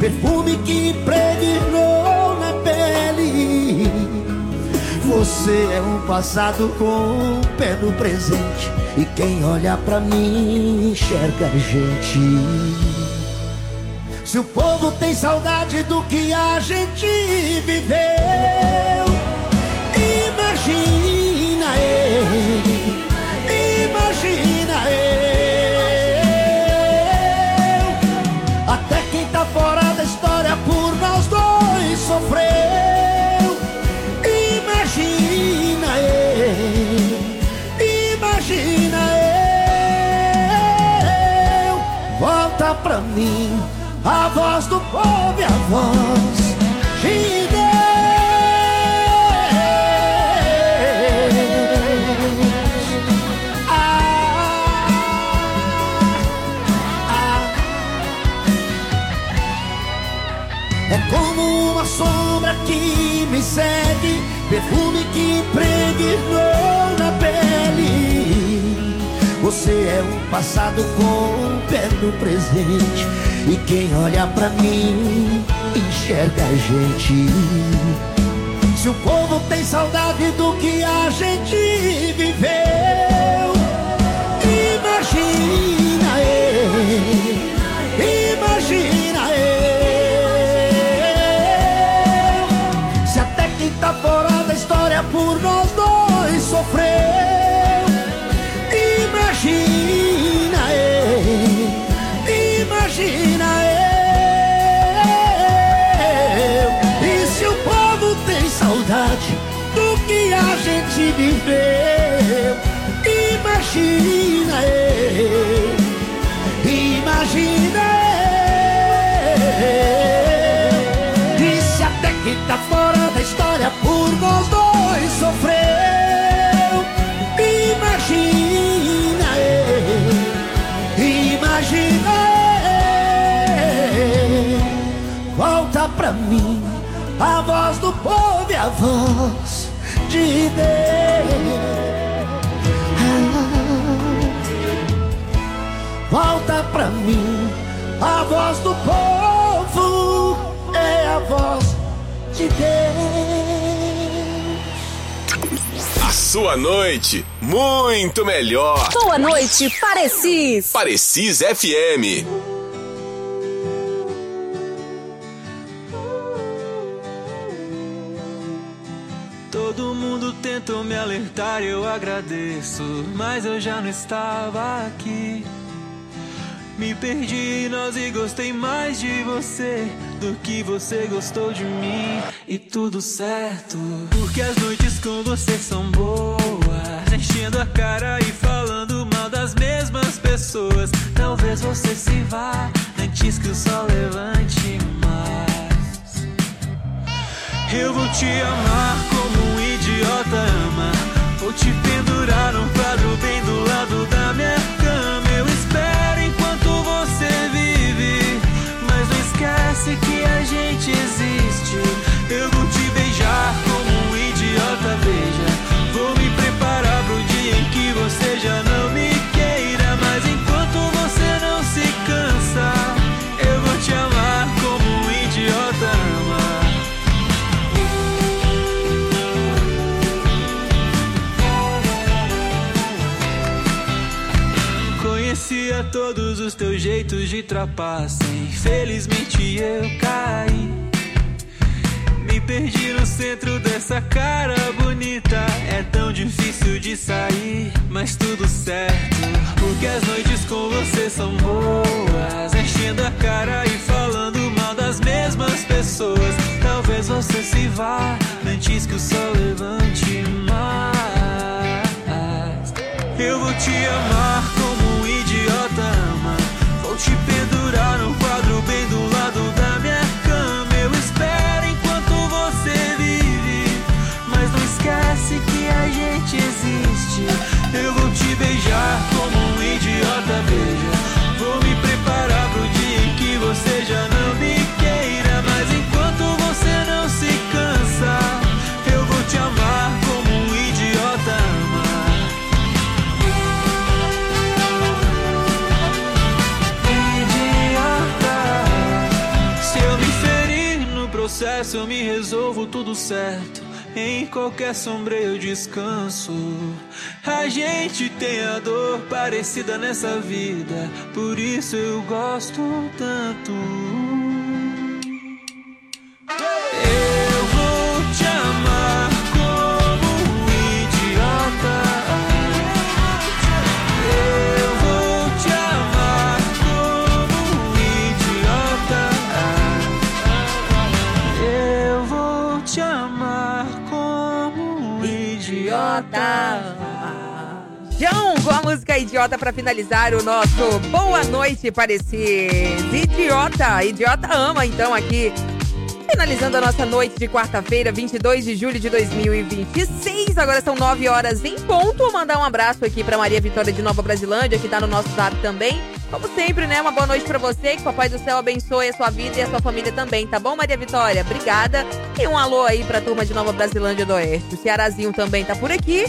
perfume que impregnou na pele. Você é um passado com um pé no presente, e quem olha pra mim enxerga a gente. Se o povo tem saudade do que a gente viveu, imagina ele, imagina eu. Até quem tá fora da história por nós dois sofreu. Imagina eu, imagina eu. Volta pra mim a voz do povo e a voz de Deus. É como uma sombra que me segue, perfume que impregnou na pele. Você é um passado com um pé no presente, e quem olha pra mim enxerga a gente. Se o povo tem saudade do que a gente viveu, imagina ele, imagina eu. Se até quem tá fora da história por nós dois sofreu, imagina ele, imagina eu. E se o povo tem saudade do que a gente viveu, imagina eu, imagina eu. E se até quem tá fora da história por nós dois sofreu, imagina eu, imagina eu. Volta pra mim a voz do povo e a voz de Deus. Volta pra mim a voz do povo, é a voz de Deus. A sua noite muito melhor. Boa noite, Parecis. Parecis FM. Todo mundo tentou me alertar, eu agradeço, mas eu já não estava aqui. Me perdi em nós e gostei mais de você do que você gostou de mim. E tudo certo, porque as noites com você são boas, enchendo a cara e falando mal das mesmas pessoas. Talvez você se vá antes que o sol levante mais. Eu vou te amar como um idiota ama, vou te pendurar num quadro bem do lado da minha cama. Eu espero enquanto você vive, mas não esquece que a gente existe. Eu vou te beijar como um idiota, veja. Vou me preparar pro dia em que você já não me queira, mas enquanto você não se cansa, eu vou te amar como um idiota ama. Conhecia todos os teus jeitos de trapaça, infelizmente eu caí. Me perdi no centro dessa cara bonita, é tão difícil de sair, mas tudo certo, porque as noites com você são boas, enchendo a cara e falando mal das mesmas pessoas. Talvez você se vá antes que o sol levante mais. Eu vou te amar como um idiota ama, vou te pendurar num quadro bem do lado da minha cama. Eu espero enquanto você vive, mas não esquece que a gente existe. Eu vou te beijar como um idiota, veja. Vou me preparar pro sucesso eu me resolvo tudo certo. Em qualquer sombra eu descanso. A gente tem a dor parecida nessa vida, por isso eu gosto tanto. Eu vou te amar como um idiota. Eu vou te amar como um idiota. Eu vou te amar como um idiota. João, com a música Idiota pra finalizar o nosso Boa Noite, Parecis. Idiota ama, então, aqui, finalizando a nossa noite de quarta-feira, 22 de julho de 2026. Agora são 9 horas em ponto. Vou mandar um abraço aqui pra Maria Vitória de Nova Brasilândia, que tá no nosso zap também. Como sempre, né? Uma boa noite pra você. Que o Papai do Céu abençoe a sua vida e a sua família também, tá bom, Maria Vitória? Obrigada. E um alô aí pra turma de Nova Brasilândia do Oeste. O Cearazinho também tá por aqui.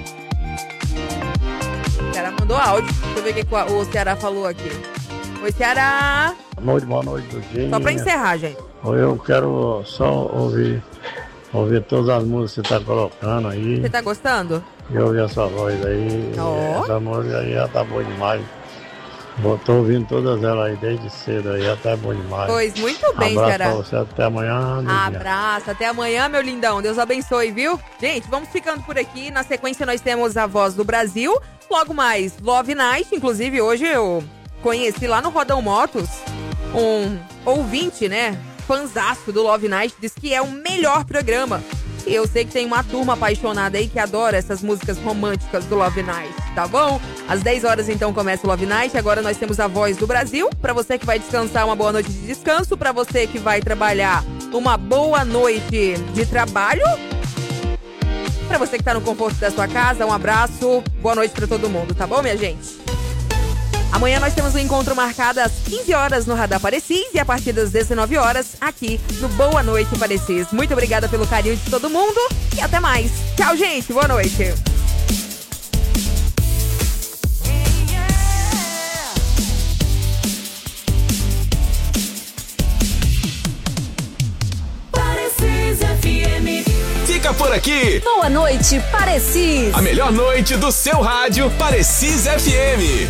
O Ceará mandou áudio. Deixa eu ver o que o Ceará falou aqui. Oi, Ceará. Boa noite, Dudinha. Só pra encerrar, gente. Eu quero só ouvir todas as músicas que você tá colocando aí. Você tá gostando? E ouvir a sua voz aí. Oh. Essa música aí já tá boa demais. Tô ouvindo todas elas aí desde cedo aí, já tá bom demais. Pois, muito bem, Abraço Ceará. pra você, até amanhã. Dudinha. Abraço, até amanhã, meu lindão. Deus abençoe, viu? Gente, vamos ficando por aqui. Na sequência, nós temos a Voz do Brasil. Logo mais, Love Night. Inclusive, hoje eu conheci lá no Rodão Motos um ouvinte, né? Fanzaço do Love Night. Diz que é o melhor programa. E eu sei que tem uma turma apaixonada aí que adora essas músicas românticas do Love Night, tá bom? Às 10 horas, então, começa o Love Night. Agora nós temos a Voz do Brasil. Pra você que vai descansar, uma boa noite de descanso. Pra você que vai trabalhar, uma boa noite de trabalho. Pra você que tá no conforto da sua casa, um abraço. Boa noite pra todo mundo, tá bom, minha gente? Amanhã nós temos um encontro marcado às 15 horas no Radar Parecis e a partir das 19 horas aqui no Boa Noite Parecis. Muito obrigada pelo carinho de todo mundo e até mais. Tchau, gente. Boa noite. Parecis FM. Fica por aqui. Boa noite, Parecis. A melhor noite do seu rádio, Parecis FM.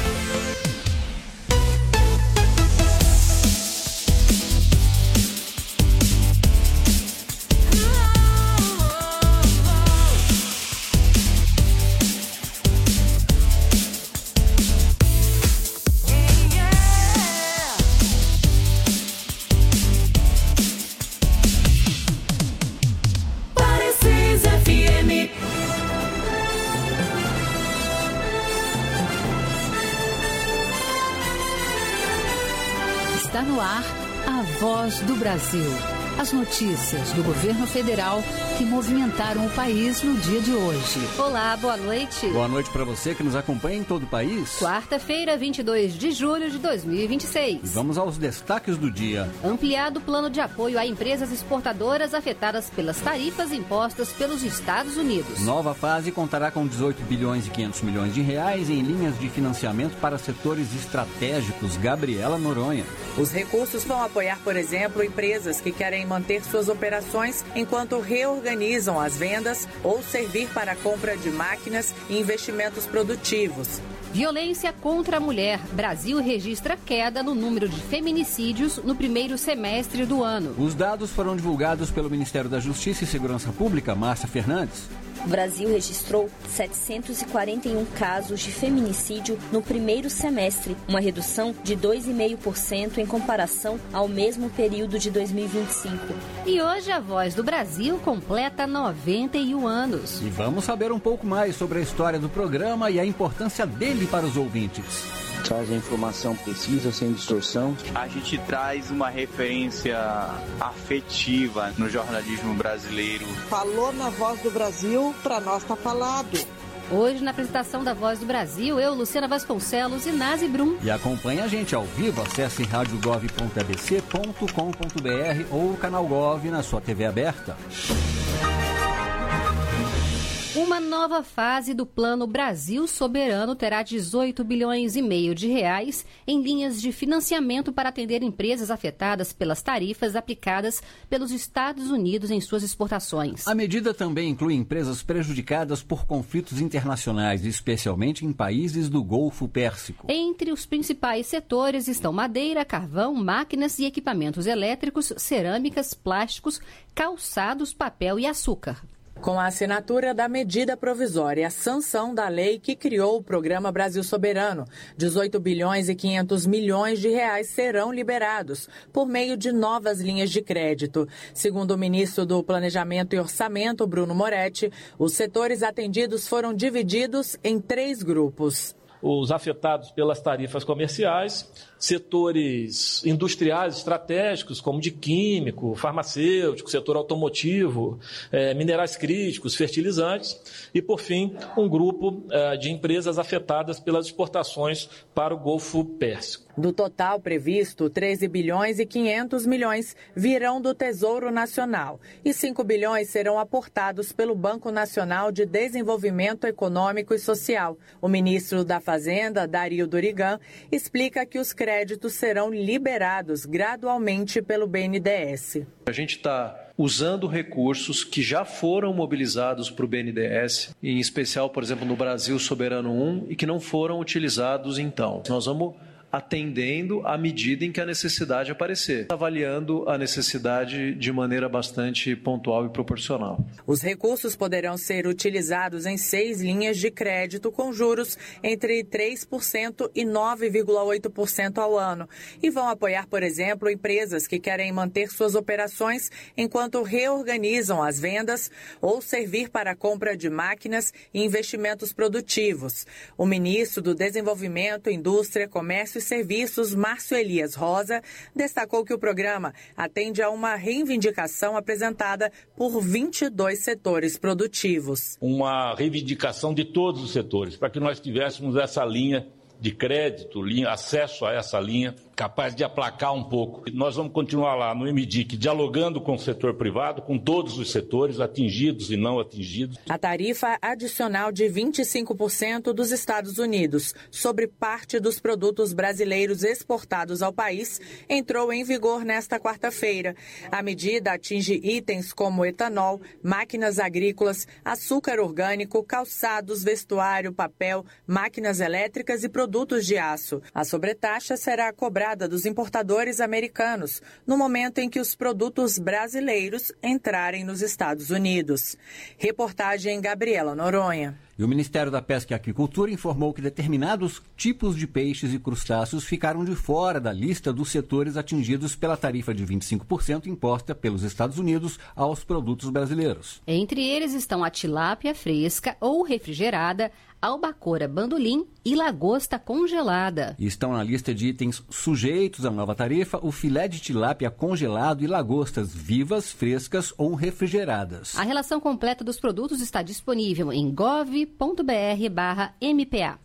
Está no ar a Voz do Brasil. As notícias do governo federal que movimentaram o país no dia de hoje. Olá, boa noite. Boa noite para você que nos acompanha em todo o país. Quarta-feira, 22 de julho de 2026. E vamos aos destaques do dia. Ampliado plano de apoio a empresas exportadoras afetadas pelas tarifas impostas pelos Estados Unidos. Nova fase contará com 18 bilhões e 500 milhões de reais em linhas de financiamento para setores estratégicos. Gabriela Noronha. Os recursos vão apoiar, por exemplo, empresas que querem manter suas operações enquanto reorganizam as vendas ou servir para a compra de máquinas e investimentos produtivos. Violência contra a mulher. Brasil registra queda no número de feminicídios no primeiro semestre do ano. Os dados foram divulgados pelo Ministério da Justiça e Segurança Pública, Márcia Fernandes. O Brasil registrou 741 casos de feminicídio no primeiro semestre, uma redução de 2,5% em comparação ao mesmo período de 2025. E hoje a Voz do Brasil completa 91 anos. E vamos saber um pouco mais sobre a história do programa e a importância dele para os ouvintes. Traz a informação precisa, sem distorção. A gente traz uma referência afetiva no jornalismo brasileiro. Falou na Voz do Brasil, pra nós tá falado. Hoje, na apresentação da Voz do Brasil, eu, Luciana Vasconcelos e Nazi Brum. E acompanhe a gente ao vivo, acesse radiogov.abc.com.br ou o canal Gov na sua TV aberta. Uma nova fase do Plano Brasil Soberano terá 18 bilhões e meio de reais em linhas de financiamento para atender empresas afetadas pelas tarifas aplicadas pelos Estados Unidos em suas exportações. A medida também inclui empresas prejudicadas por conflitos internacionais, especialmente em países do Golfo Pérsico. Entre os principais setores estão madeira, carvão, máquinas e equipamentos elétricos, cerâmicas, plásticos, calçados, papel e açúcar. Com a assinatura da medida provisória e a sanção da lei que criou o Programa Brasil Soberano, 18 bilhões e 500 milhões de reais serão liberados por meio de novas linhas de crédito. Segundo o ministro do Planejamento e Orçamento, Bruno Moretti, os setores atendidos foram divididos em 3 grupos. Os afetados pelas tarifas comerciais, setores industriais estratégicos, como de químico, farmacêutico, setor automotivo, minerais críticos, fertilizantes, e, por fim, um grupo de empresas afetadas pelas exportações para o Golfo Pérsico. Do total previsto, 13 bilhões e 500 milhões virão do Tesouro Nacional e 5 bilhões serão aportados pelo Banco Nacional de Desenvolvimento Econômico e Social. O ministro da Fazenda, Dario Dorigan, explica que os créditos serão liberados gradualmente pelo BNDES. A gente está usando recursos que já foram mobilizados para o BNDES, em especial, por exemplo, no Brasil Soberano 1, e que não foram utilizados então. Nós vamos atendendo à medida em que a necessidade aparecer, avaliando a necessidade de maneira bastante pontual e proporcional. Os recursos poderão ser utilizados em 6 linhas de crédito com juros entre 3% e 9,8% ao ano e vão apoiar, por exemplo, empresas que querem manter suas operações enquanto reorganizam as vendas ou servir para a compra de máquinas e investimentos produtivos. O ministro do Desenvolvimento, Indústria, Comércio e Serviços, Márcio Elias Rosa, destacou que o programa atende a uma reivindicação apresentada por 22 setores produtivos. Uma reivindicação de todos os setores, para que nós tivéssemos essa linha de crédito, acesso a essa linha, capaz de aplacar um pouco. Nós vamos continuar lá no MDIC, dialogando com o setor privado, com todos os setores, atingidos e não atingidos. A tarifa adicional de 25% dos Estados Unidos sobre parte dos produtos brasileiros exportados ao país entrou em vigor nesta quarta-feira. A medida atinge itens como etanol, máquinas agrícolas, açúcar orgânico, calçados, vestuário, papel, máquinas elétricas e produtos de aço. A sobretaxa será cobrada dos importadores americanos no momento em que os produtos brasileiros entrarem nos Estados Unidos. Reportagem Gabriela Noronha. E o Ministério da Pesca e Aquicultura informou que determinados tipos de peixes e crustáceos ficaram de fora da lista dos setores atingidos pela tarifa de 25% imposta pelos Estados Unidos aos produtos brasileiros. Entre eles estão a tilápia fresca ou refrigerada, albacora bandolim e lagosta congelada. E estão na lista de itens sujeitos à nova tarifa o filé de tilápia congelado e lagostas vivas, frescas ou refrigeradas. A relação completa dos produtos está disponível em gov.br/MPA.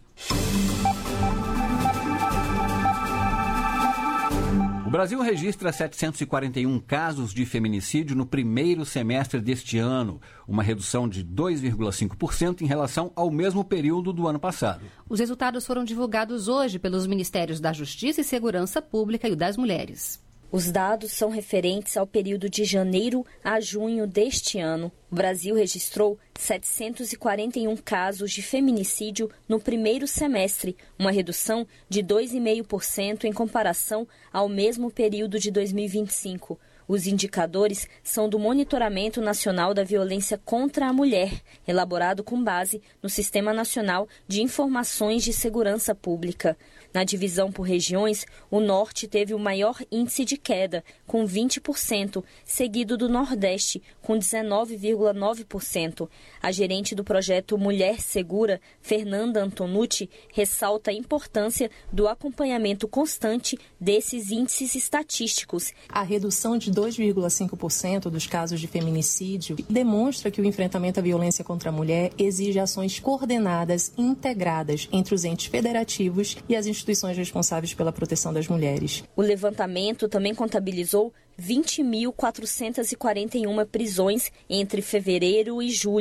O Brasil registra 741 casos de feminicídio no primeiro semestre deste ano, uma redução de 2,5% em relação ao mesmo período do ano passado. Os resultados foram divulgados hoje pelos Ministérios da Justiça e Segurança Pública e o das Mulheres. Os dados são referentes ao período de janeiro a junho deste ano. O Brasil registrou 741 casos de feminicídio no primeiro semestre, uma redução de 2,5% em comparação ao mesmo período de 2025. Os indicadores são do Monitoramento Nacional da Violência contra a Mulher, elaborado com base no Sistema Nacional de Informações de Segurança Pública. Na divisão por regiões, o Norte teve o maior índice de queda, com 20%, seguido do Nordeste, com 19,9%. A gerente do projeto Mulher Segura, Fernanda Antonucci, ressalta a importância do acompanhamento constante desses índices estatísticos. A redução de 2,5% dos casos de feminicídio demonstra que o enfrentamento à violência contra a mulher exige ações coordenadas e integradas entre os entes federativos e as instituições responsáveis pela proteção das mulheres. O levantamento também contabilizou 20.441 prisões entre fevereiro e julho.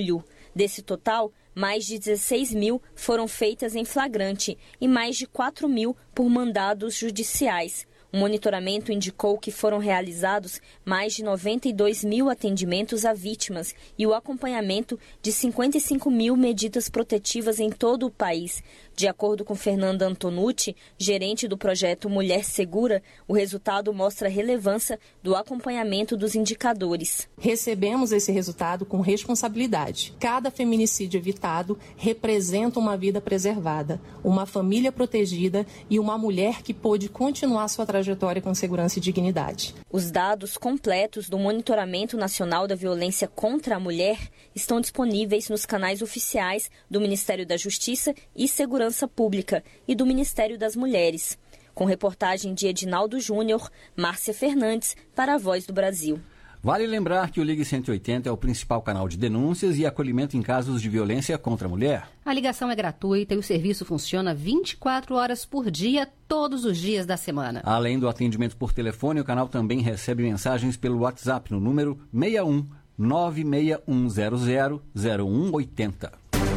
Desse total, mais de 16 mil foram feitas em flagrante e mais de 4 mil por mandados judiciais. O monitoramento indicou que foram realizados mais de 92 mil atendimentos a vítimas e o acompanhamento de 55 mil medidas protetivas em todo o país. De acordo com Fernanda Antonucci, gerente do projeto Mulher Segura, o resultado mostra a relevância do acompanhamento dos indicadores. Recebemos esse resultado com responsabilidade. Cada feminicídio evitado representa uma vida preservada, uma família protegida e uma mulher que pôde continuar sua trajetória com segurança e dignidade. Os dados completos do Monitoramento Nacional da Violência contra a Mulher estão disponíveis nos canais oficiais do Ministério da Justiça e Segurança Pública e do Ministério das Mulheres. Com reportagem de Edinaldo Júnior, Márcia Fernandes, para a Voz do Brasil. Vale lembrar que o Ligue 180 é o principal canal de denúncias e acolhimento em casos de violência contra a mulher. A ligação é gratuita e o serviço funciona 24 horas por dia, todos os dias da semana. Além do atendimento por telefone, o canal também recebe mensagens pelo WhatsApp no número 61 96100 0180.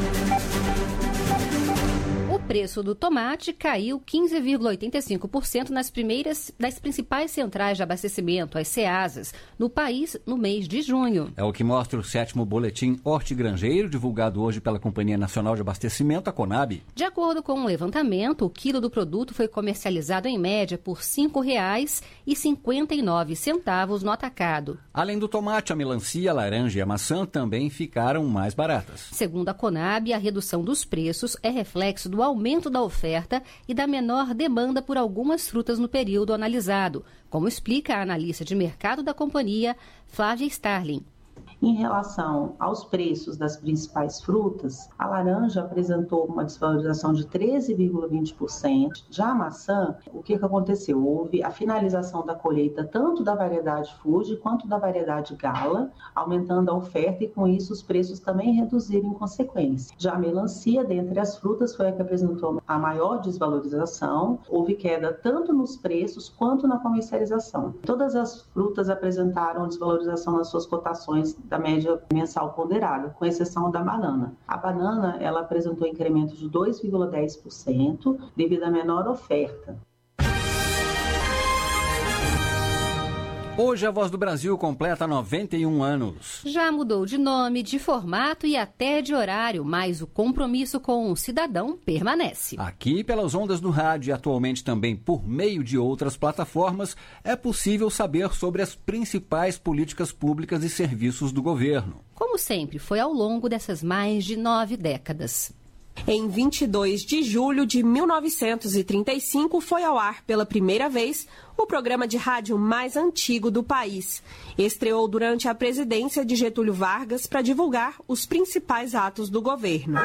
O preço do tomate caiu 15,85% das principais centrais de abastecimento, as Ceasas, no país no mês de junho. É o que mostra o 7º boletim hortigranjeiro, divulgado hoje pela Companhia Nacional de Abastecimento, a Conab. De acordo com um levantamento, o quilo do produto foi comercializado em média por R$ 5,59 no atacado. Além do tomate, a melancia, a laranja e a maçã também ficaram mais baratas. Segundo a Conab, a redução dos preços é reflexo do aumento da oferta e da menor demanda por algumas frutas no período analisado, como explica a analista de mercado da companhia, Flávia Starling. Em relação aos preços das principais frutas, a laranja apresentou uma desvalorização de 13,20%. Já a maçã, o que aconteceu? Houve a finalização da colheita tanto da variedade Fuji quanto da variedade Gala, aumentando a oferta e com isso os preços também reduziram em consequência. Já a melancia, dentre as frutas, foi a que apresentou a maior desvalorização. Houve queda tanto nos preços quanto na comercialização. Todas as frutas apresentaram desvalorização nas suas cotações da média mensal ponderada, com exceção da banana. A banana, ela apresentou incremento de 2,10% devido à menor oferta. Hoje a Voz do Brasil completa 91 anos. Já mudou de nome, de formato e até de horário, mas o compromisso com o cidadão permanece. Aqui pelas ondas do rádio e atualmente também por meio de outras plataformas, é possível saber sobre as principais políticas públicas e serviços do governo. Como sempre, foi ao longo dessas mais de 9 décadas. Em 22 de julho de 1935, foi ao ar pela primeira vez o programa de rádio mais antigo do país. Estreou durante a presidência de Getúlio Vargas para divulgar os principais atos do governo.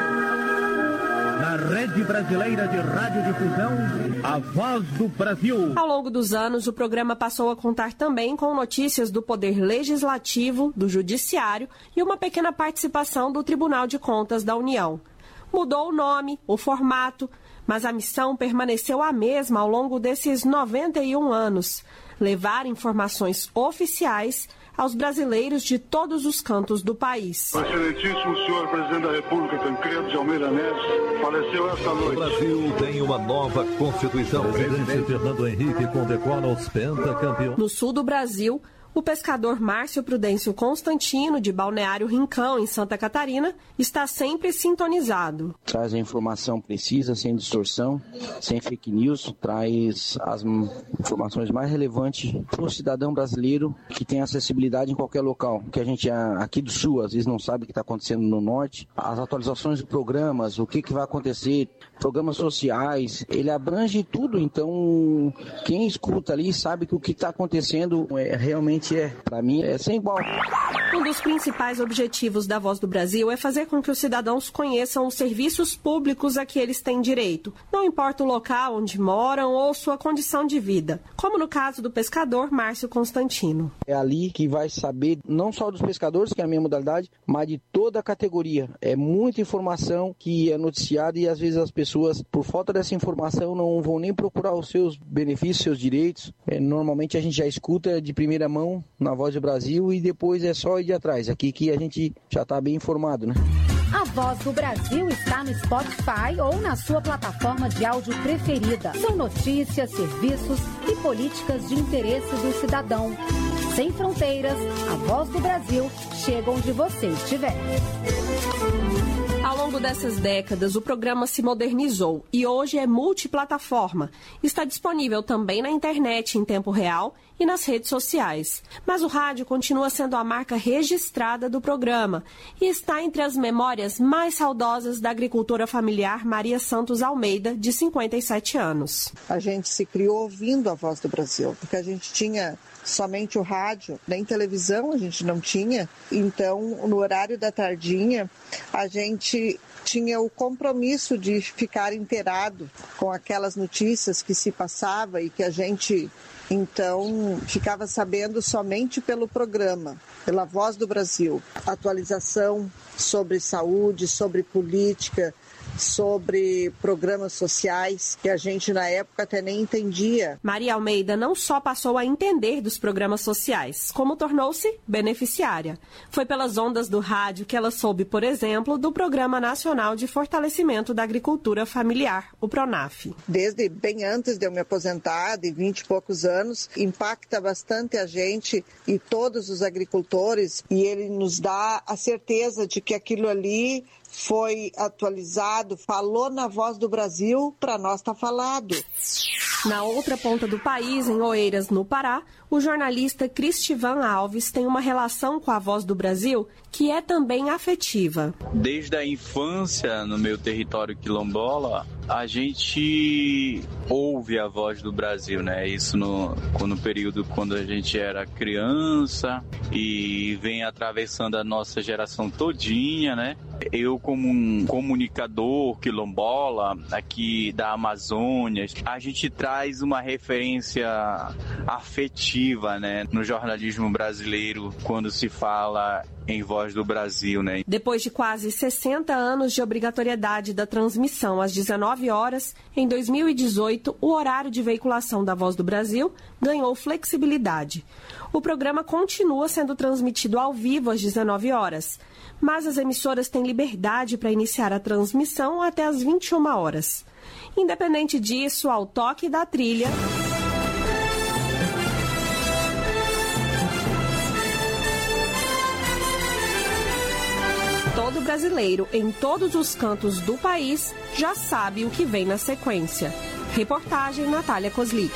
Na Rede Brasileira de Radiodifusão, a Voz do Brasil. Ao longo dos anos, o programa passou a contar também com notícias do Poder Legislativo, do Judiciário e uma pequena participação do Tribunal de Contas da União. Mudou o nome, o formato, mas a missão permaneceu a mesma ao longo desses 91 anos: levar informações oficiais aos brasileiros de todos os cantos do país. Excelentíssimo senhor presidente da República, Tancredo de Almeida Neves, faleceu esta noite. O Brasil tem uma nova Constituição. O presidente Fernando Henrique condecora os pentacampeões. No sul do Brasil, o pescador Márcio Prudêncio Constantino, de Balneário Rincão, em Santa Catarina, está sempre sintonizado. Traz a informação precisa, sem distorção, sem fake news, traz as informações mais relevantes para o cidadão brasileiro que tem acessibilidade em qualquer local. Que a gente aqui do sul, às vezes, não sabe o que está acontecendo no norte. As atualizações de programas, o que vai acontecer, programas sociais, ele abrange tudo. Então, quem escuta ali sabe que o que está acontecendo realmente para mim, é sem igual. Um dos principais objetivos da Voz do Brasil é fazer com que os cidadãos conheçam os serviços públicos a que eles têm direito, não importa o local onde moram ou sua condição de vida, como no caso do pescador Márcio Constantino. É ali que vai saber não só dos pescadores, que é a minha modalidade, mas de toda a categoria. É muita informação que é noticiada e às vezes as pessoas, por falta dessa informação, não vão nem procurar os seus benefícios, seus direitos. Normalmente a gente já escuta de primeira mão na Voz do Brasil e depois é só ir atrás. Aqui que a gente já está bem informado, né? A Voz do Brasil está no Spotify ou na sua plataforma de áudio preferida. São notícias, serviços e políticas de interesse do cidadão. Sem fronteiras, a Voz do Brasil chega onde você estiver. Ao longo dessas décadas, o programa se modernizou e hoje é multiplataforma. Está disponível também na internet em tempo real e nas redes sociais. Mas o rádio continua sendo a marca registrada do programa e está entre as memórias mais saudosas da agricultora familiar Maria Santos Almeida, de 57 anos. A gente se criou ouvindo a Voz do Brasil, porque a gente tinha somente o rádio, nem televisão a gente não tinha. Então, no horário da tardinha, a gente tinha o compromisso de ficar inteirado com aquelas notícias que se passava e que a gente, então, ficava sabendo somente pelo programa, pela Voz do Brasil. Atualização sobre saúde, sobre política, sobre programas sociais que a gente na época até nem entendia. Maria Almeida não só passou a entender dos programas sociais, como tornou-se beneficiária. Foi pelas ondas do rádio que ela soube, por exemplo, do Programa Nacional de Fortalecimento da Agricultura Familiar, o PRONAF. Desde bem antes de eu me aposentar, de 20 e poucos anos, impacta bastante a gente e todos os agricultores, e ele nos dá a certeza de que aquilo ali foi atualizado, falou na Voz do Brasil, para nós está falado. Na outra ponta do país, em Oeiras, no Pará, o jornalista Cristivan Alves tem uma relação com a Voz do Brasil que é também afetiva. Desde a infância, no meu território quilombola, a gente ouve a Voz do Brasil, né? Isso no período quando a gente era criança e vem atravessando a nossa geração todinha, né? Eu, como um comunicador quilombola aqui da Amazônia, a gente traz uma referência afetiva, né, no jornalismo brasileiro quando se fala em Voz do Brasil, né? Depois de quase 60 anos de obrigatoriedade da transmissão às 19 horas, em 2018, o horário de veiculação da Voz do Brasil ganhou flexibilidade. O programa continua sendo transmitido ao vivo às 19 horas, mas as emissoras têm liberdade para iniciar a transmissão até às 21 horas. Independente disso, ao toque da trilha, todo brasileiro, em todos os cantos do país, já sabe o que vem na sequência. Reportagem Natália Koslik.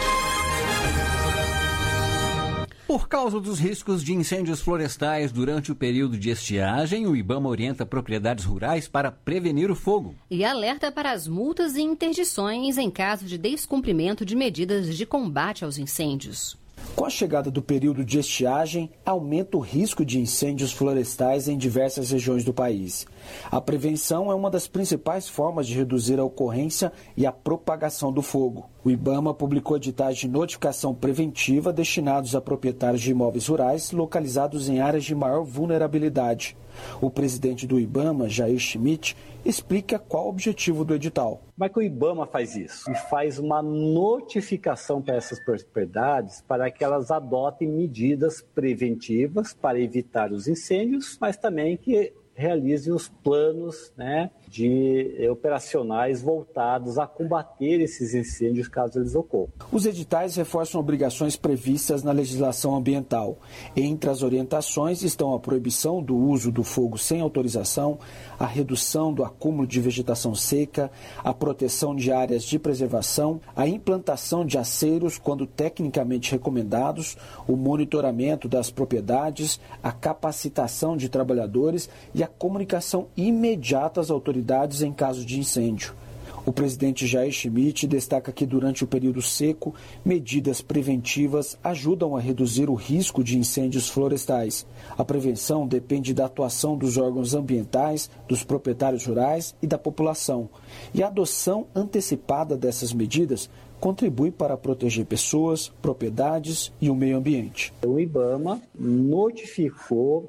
Por causa dos riscos de incêndios florestais durante o período de estiagem, o IBAMA orienta propriedades rurais para prevenir o fogo. E alerta para as multas e interdições em caso de descumprimento de medidas de combate aos incêndios. Com a chegada do período de estiagem, aumenta o risco de incêndios florestais em diversas regiões do país. A prevenção é uma das principais formas de reduzir a ocorrência e a propagação do fogo. O IBAMA publicou editais de notificação preventiva destinados a proprietários de imóveis rurais localizados em áreas de maior vulnerabilidade. O presidente do IBAMA, Jair Schmidt, explica qual o objetivo do edital. Como é que o IBAMA faz isso? E faz uma notificação para essas propriedades para que elas adotem medidas preventivas para evitar os incêndios, mas também que realizem os planos, operacionais voltados a combater esses incêndios caso eles ocorram. Os editais reforçam obrigações previstas na legislação ambiental. Entre as orientações estão a proibição do uso do fogo sem autorização, a redução do acúmulo de vegetação seca, a proteção de áreas de preservação, a implantação de aceiros quando tecnicamente recomendados, o monitoramento das propriedades, a capacitação de trabalhadores e a comunicação imediata às autoridades em caso de incêndio. O presidente Jair Schmidt destaca que durante o período seco, medidas preventivas ajudam a reduzir o risco de incêndios florestais. A prevenção depende da atuação dos órgãos ambientais, dos proprietários rurais e da população. E a adoção antecipada dessas medidas contribui para proteger pessoas, propriedades e o meio ambiente. O IBAMA notificou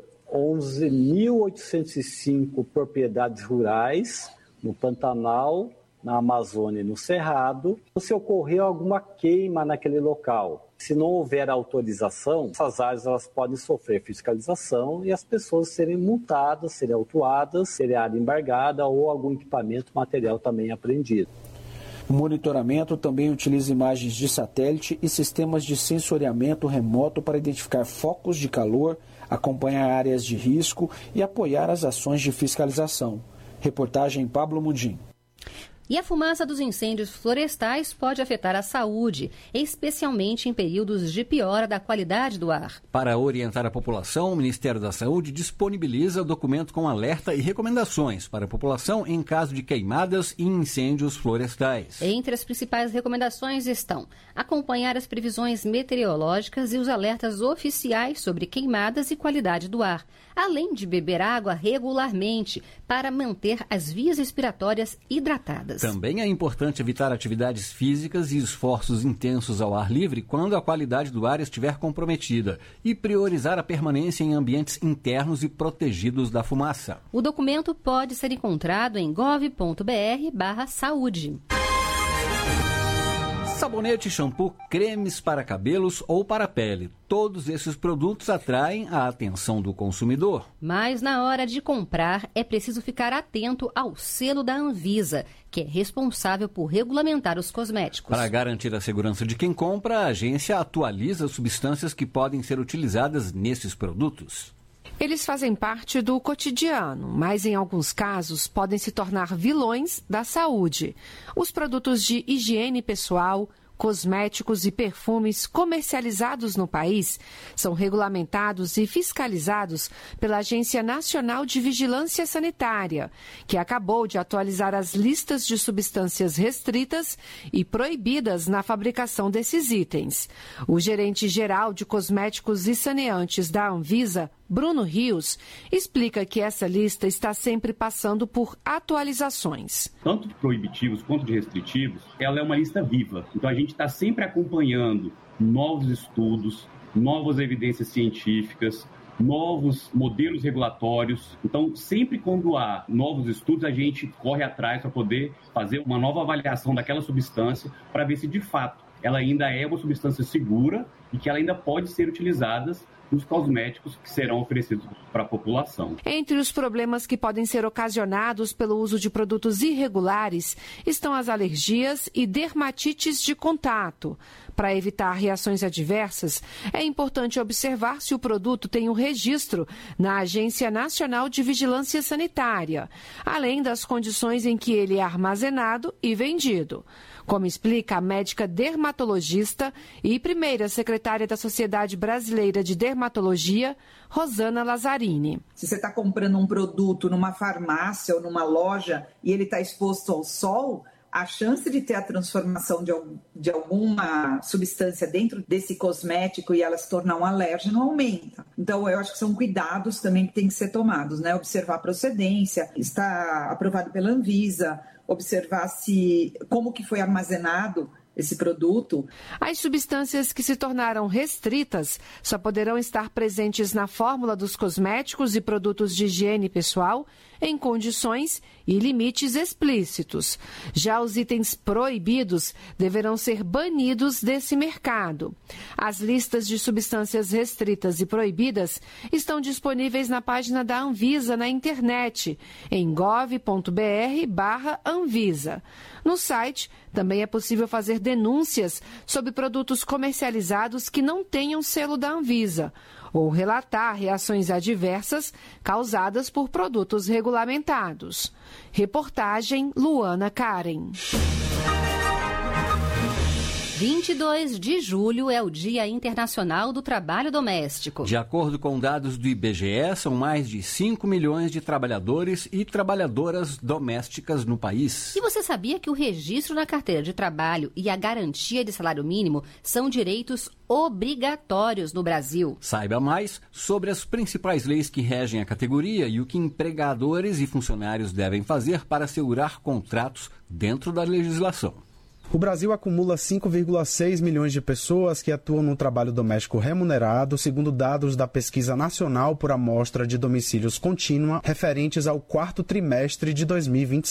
11.805 propriedades rurais no Pantanal, na Amazônia e no Cerrado. Se ocorreu alguma queima naquele local, Se não houver autorização, essas áreas elas podem sofrer fiscalização e as pessoas serem multadas, serem autuadas, terem área embargada ou algum equipamento, material também apreendido. O monitoramento também utiliza imagens de satélite e sistemas de sensoriamento remoto para identificar focos de calor, acompanhar áreas de risco e apoiar as ações de fiscalização. Reportagem Pablo Mundim. E a fumaça dos incêndios florestais pode afetar a saúde, especialmente em períodos de piora da qualidade do ar. Para orientar a população, o Ministério da Saúde disponibiliza documento com alerta e recomendações para a população em caso de queimadas e incêndios florestais. Entre as principais recomendações estão acompanhar as previsões meteorológicas e os alertas oficiais sobre queimadas e qualidade do ar, além de beber água regularmente para manter as vias respiratórias hidratadas. Também é importante evitar atividades físicas e esforços intensos ao ar livre quando a qualidade do ar estiver comprometida e priorizar a permanência em ambientes internos e protegidos da fumaça. O documento pode ser encontrado em gov.br/saúde. Sabonete, shampoo, cremes para cabelos ou para pele. Todos esses produtos atraem a atenção do consumidor. Mas na hora de comprar é preciso ficar atento ao selo da Anvisa, que é responsável por regulamentar os cosméticos. Para garantir a segurança de quem compra, a agência atualiza substâncias que podem ser utilizadas nesses produtos. Eles fazem parte do cotidiano, mas em alguns casos podem se tornar vilões da saúde. Os produtos de higiene pessoal, cosméticos e perfumes comercializados no país são regulamentados e fiscalizados pela Agência Nacional de Vigilância Sanitária, que acabou de atualizar as listas de substâncias restritas e proibidas na fabricação desses itens. O gerente-geral de cosméticos e saneantes da Anvisa, Bruno Rios, explica que essa lista está sempre passando por atualizações. Tanto de proibitivos quanto de restritivos, ela é uma lista viva. Então a gente está sempre acompanhando novos estudos, novas evidências científicas, novos modelos regulatórios. Então, sempre quando há novos estudos, a gente corre atrás para poder fazer uma nova avaliação daquela substância para ver se, de fato, ela ainda é uma substância segura e que ela ainda pode ser utilizada nos cosméticos que serão oferecidos para a população. Entre os problemas que podem ser ocasionados pelo uso de produtos irregulares estão as alergias e dermatites de contato. Para evitar reações adversas, é importante observar se o produto tem um registro na Agência Nacional de Vigilância Sanitária, além das condições em que ele é armazenado e vendido. Como explica a médica dermatologista e primeira secretária da Sociedade Brasileira de Dermatologia, Rosana Lazzarini. Se você está comprando um produto numa farmácia ou numa loja e ele está exposto ao sol, a chance de ter a transformação de alguma substância dentro desse cosmético e ela se tornar um alérgeno aumenta. Então, eu acho que são cuidados também que têm que ser tomados, né? Observar a procedência, está aprovado pela Anvisa, observar como que foi armazenado esse produto. As substâncias que se tornaram restritas só poderão estar presentes na fórmula dos cosméticos e produtos de higiene pessoal em condições e limites explícitos. Já os itens proibidos deverão ser banidos desse mercado. As listas de substâncias restritas e proibidas estão disponíveis na página da Anvisa na internet, em gov.br/Anvisa. No site, também é possível fazer denúncias sobre produtos comercializados que não tenham selo da Anvisa ou relatar reações adversas causadas por produtos regulamentados. Reportagem Luana Karen. 22 de julho é o Dia Internacional do Trabalho Doméstico. De acordo com dados do IBGE, são mais de 5 milhões de trabalhadores e trabalhadoras domésticas no país. E você sabia que o registro na carteira de trabalho e a garantia de salário mínimo são direitos obrigatórios no Brasil? Saiba mais sobre as principais leis que regem a categoria e o que empregadores e funcionários devem fazer para assegurar contratos dentro da legislação. O Brasil acumula 5,6 milhões de pessoas que atuam no trabalho doméstico remunerado, segundo dados da Pesquisa Nacional por Amostra de Domicílios Contínua, referentes ao quarto trimestre de 2025.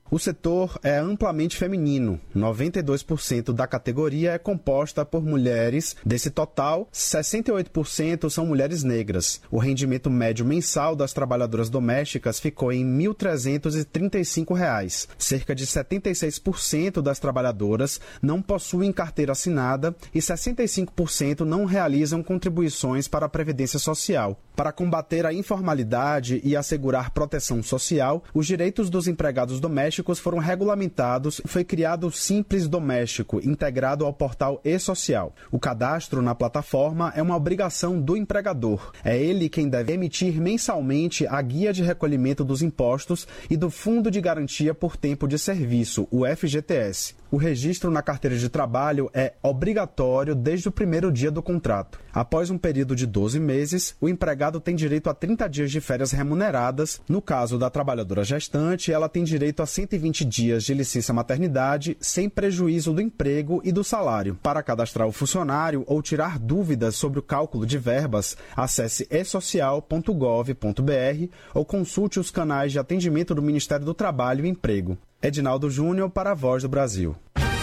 O setor é amplamente feminino. 92% da categoria é composta por mulheres. Desse total, 68% são mulheres negras. O rendimento médio mensal das trabalhadoras domésticas ficou em R$ 1.335. Cerca de 76% das trabalhadoras não possuem carteira assinada e 65% não realizam contribuições para a Previdência Social. Para combater a informalidade e assegurar proteção social, os direitos dos empregados domésticos foram regulamentados e foi criado o Simples Doméstico, integrado ao portal e-Social. O cadastro na plataforma é uma obrigação do empregador. É ele quem deve emitir mensalmente a guia de recolhimento dos impostos e do Fundo de Garantia por Tempo de Serviço, o FGTS. O registro na carteira de trabalho é obrigatório desde o primeiro dia do contrato. Após um período de 12 meses, o empregado tem direito a 30 dias de férias remuneradas. No caso da trabalhadora gestante, ela tem direito a 120 dias de licença maternidade, sem prejuízo do emprego e do salário. Para cadastrar o funcionário ou tirar dúvidas sobre o cálculo de verbas, acesse esocial.gov.br ou consulte os canais de atendimento do Ministério do Trabalho e Emprego. Edinaldo Júnior para a Voz do Brasil.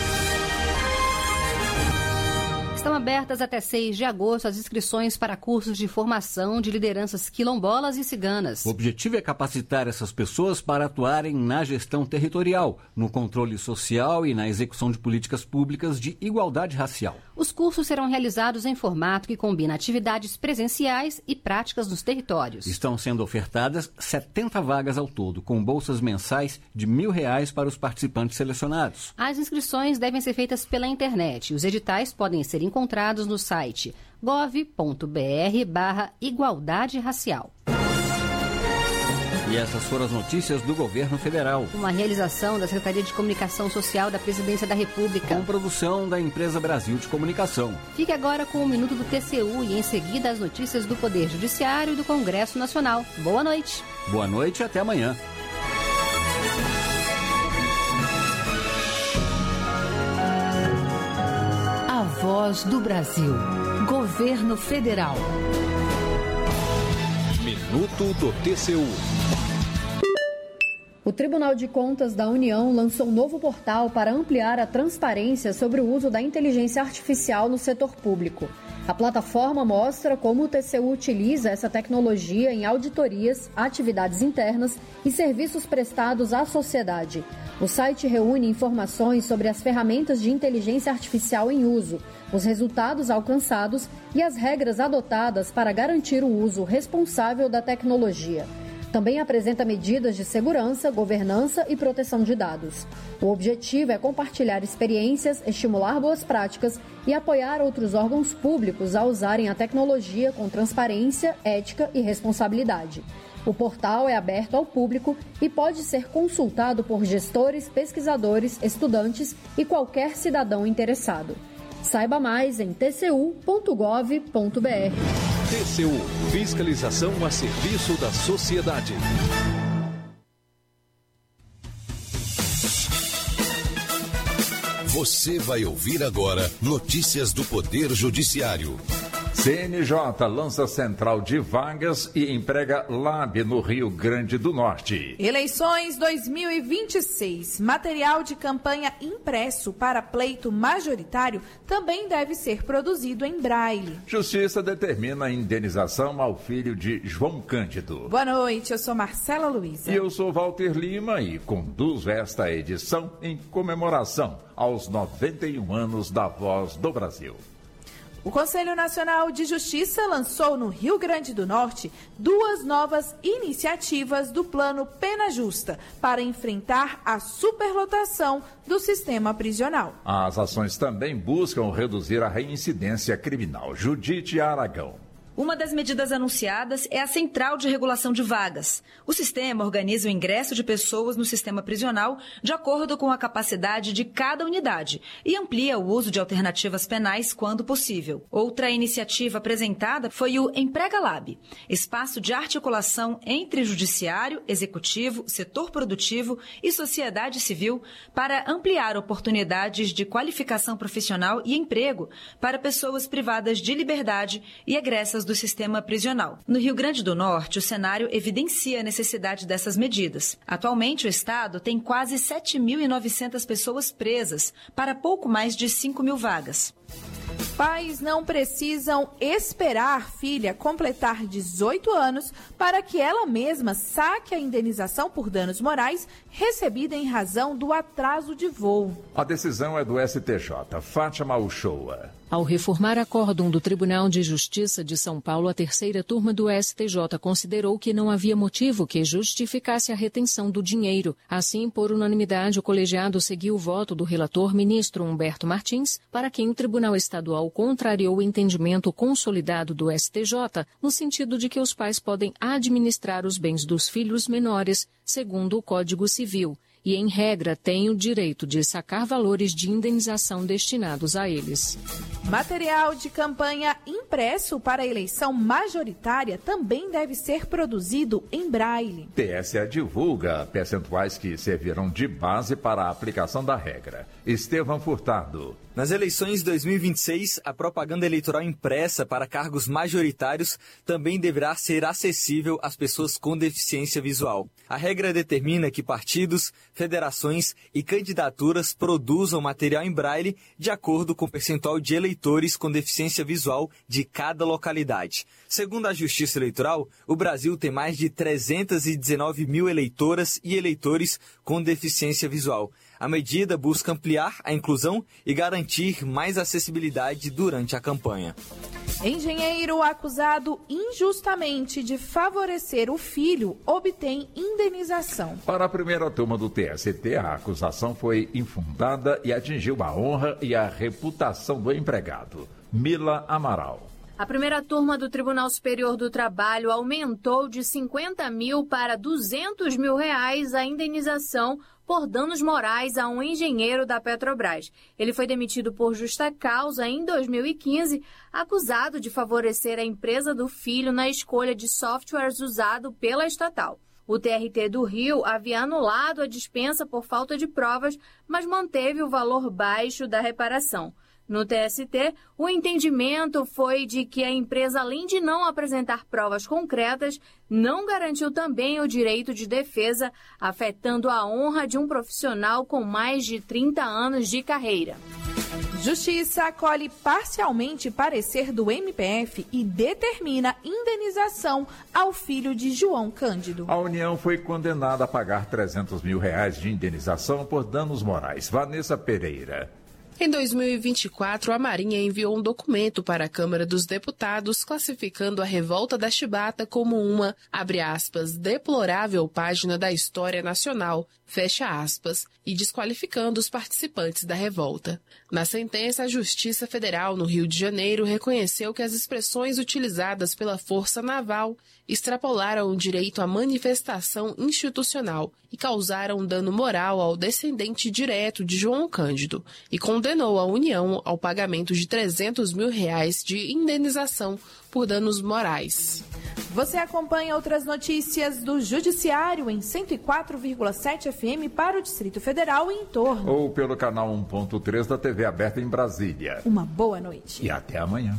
Estão abertas até 6 de agosto as inscrições para cursos de formação de lideranças quilombolas e ciganas. O objetivo é capacitar essas pessoas para atuarem na gestão territorial, no controle social e na execução de políticas públicas de igualdade racial. Os cursos serão realizados em formato que combina atividades presenciais e práticas nos territórios. Estão sendo ofertadas 70 vagas ao todo, com bolsas mensais de R$ 1.000 para os participantes selecionados. As inscrições devem ser feitas pela internet. Os editais podem ser encontrados no site gov.br/igualdade racial. E essas foram as notícias do governo federal. Uma realização da Secretaria de Comunicação Social da Presidência da República. Com produção da Empresa Brasil de Comunicação. Fique agora com o Minuto do TCU e em seguida as notícias do Poder Judiciário e do Congresso Nacional. Boa noite. Boa noite e até amanhã. A Voz do Brasil. Governo Federal. Minuto do TCU. O Tribunal de Contas da União lançou um novo portal para ampliar a transparência sobre o uso da inteligência artificial no setor público. A plataforma mostra como o TCU utiliza essa tecnologia em auditorias, atividades internas e serviços prestados à sociedade. O site reúne informações sobre as ferramentas de inteligência artificial em uso, os resultados alcançados e as regras adotadas para garantir o uso responsável da tecnologia. Também apresenta medidas de segurança, governança e proteção de dados. O objetivo é compartilhar experiências, estimular boas práticas e apoiar outros órgãos públicos a usarem a tecnologia com transparência, ética e responsabilidade. O portal é aberto ao público e pode ser consultado por gestores, pesquisadores, estudantes e qualquer cidadão interessado. Saiba mais em tcu.gov.br. TCU, fiscalização a serviço da sociedade. Você vai ouvir agora notícias do Poder Judiciário. CNJ lança central de vagas e emprega Lab no Rio Grande do Norte. Eleições 2026. Material de campanha impresso para pleito majoritário também deve ser produzido em braille. Justiça determina a indenização ao filho de João Cândido. Boa noite, eu sou Marcela Luiza. E eu sou Walter Lima e conduzo esta edição em comemoração aos 91 anos da Voz do Brasil. O Conselho Nacional de Justiça lançou no Rio Grande do Norte 2 novas iniciativas do Plano Pena Justa para enfrentar a superlotação do sistema prisional. As ações também buscam reduzir a reincidência criminal. Judite Aragão. Uma das medidas anunciadas é a Central de Regulação de Vagas. O sistema organiza o ingresso de pessoas no sistema prisional de acordo com a capacidade de cada unidade e amplia o uso de alternativas penais quando possível. Outra iniciativa apresentada foi o Emprega Lab, espaço de articulação entre judiciário, executivo, setor produtivo e sociedade civil para ampliar oportunidades de qualificação profissional e emprego para pessoas privadas de liberdade e egressas pessoas do sistema prisional. No Rio Grande do Norte, o cenário evidencia a necessidade dessas medidas. Atualmente, o Estado tem quase 7.900 pessoas presas, para pouco mais de 5.000 vagas. Pais não precisam esperar filha completar 18 anos para que ela mesma saque a indenização por danos morais recebida em razão do atraso de voo. A decisão é do STJ. Fátima Uchoa. Ao reformar acórdão do Tribunal de Justiça de São Paulo, a terceira turma do STJ considerou que não havia motivo que justificasse a retenção do dinheiro. Assim, por unanimidade, o colegiado seguiu o voto do relator ministro Humberto Martins, para quem o Tribunal Estadual contrariou o entendimento consolidado do STJ, no sentido de que os pais podem administrar os bens dos filhos menores, segundo o Código Civil, e, em regra, têm o direito de sacar valores de indenização destinados a eles. Material de campanha impresso para a eleição majoritária também deve ser produzido em braille. TSE divulga percentuais que servirão de base para a aplicação da regra. Estevão Furtado. Nas eleições de 2026, a propaganda eleitoral impressa para cargos majoritários também deverá ser acessível às pessoas com deficiência visual. A regra determina que partidos, federações e candidaturas produzam material em braille de acordo com o percentual de eleitores com deficiência visual de cada localidade. Segundo a Justiça Eleitoral, o Brasil tem mais de 319 mil eleitoras e eleitores com deficiência visual. A medida busca ampliar a inclusão e garantir mais acessibilidade durante a campanha. Engenheiro acusado injustamente de favorecer o filho obtém indenização. Para a primeira turma do TST, a acusação foi infundada e atingiu a honra e a reputação do empregado. Mila Amaral. A primeira turma do Tribunal Superior do Trabalho aumentou de 50 mil para 200 mil reais a indenização por danos morais a um engenheiro da Petrobras. Ele foi demitido por justa causa em 2015, acusado de favorecer a empresa do filho na escolha de softwares usado pela estatal. O TRT do Rio havia anulado a dispensa por falta de provas, mas manteve o valor baixo da reparação. No TST, o entendimento foi de que a empresa, além de não apresentar provas concretas, não garantiu também o direito de defesa, afetando a honra de um profissional com mais de 30 anos de carreira. Justiça acolhe parcialmente parecer do MPF e determina indenização ao filho de João Cândido. A União foi condenada a pagar 300 mil reais de indenização por danos morais. Vanessa Pereira. Em 2024, a Marinha enviou um documento para a Câmara dos Deputados classificando a revolta da Chibata como uma, abre aspas, deplorável página da história nacional, fecha aspas, e desqualificando os participantes da revolta. Na sentença, a Justiça Federal no Rio de Janeiro reconheceu que as expressões utilizadas pela Força Naval extrapolaram o direito à manifestação institucional e causaram dano moral ao descendente direto de João Cândido e condenou a União ao pagamento de 300 mil reais de indenização por danos morais. Você acompanha outras notícias do Judiciário em 104,7 FM para o Distrito Federal e em torno. Ou pelo canal 1.3 da TV aberta em Brasília. Uma boa noite. E até amanhã.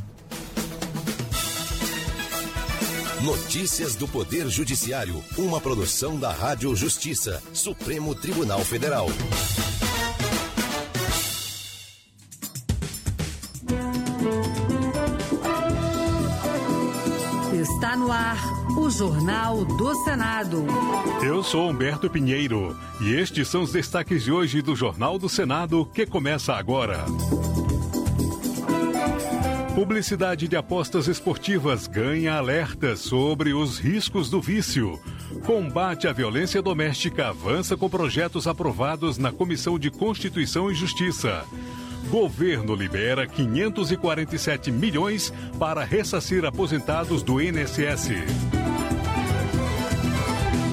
Notícias do Poder Judiciário, uma produção da Rádio Justiça, Supremo Tribunal Federal. Está no ar o Jornal do Senado. Eu sou Humberto Pinheiro e estes são os destaques de hoje do Jornal do Senado, que começa agora. Publicidade de apostas esportivas ganha alerta sobre os riscos do vício. Combate à violência doméstica avança com projetos aprovados na Comissão de Constituição e Justiça. Governo libera 547 milhões para ressarcir aposentados do INSS.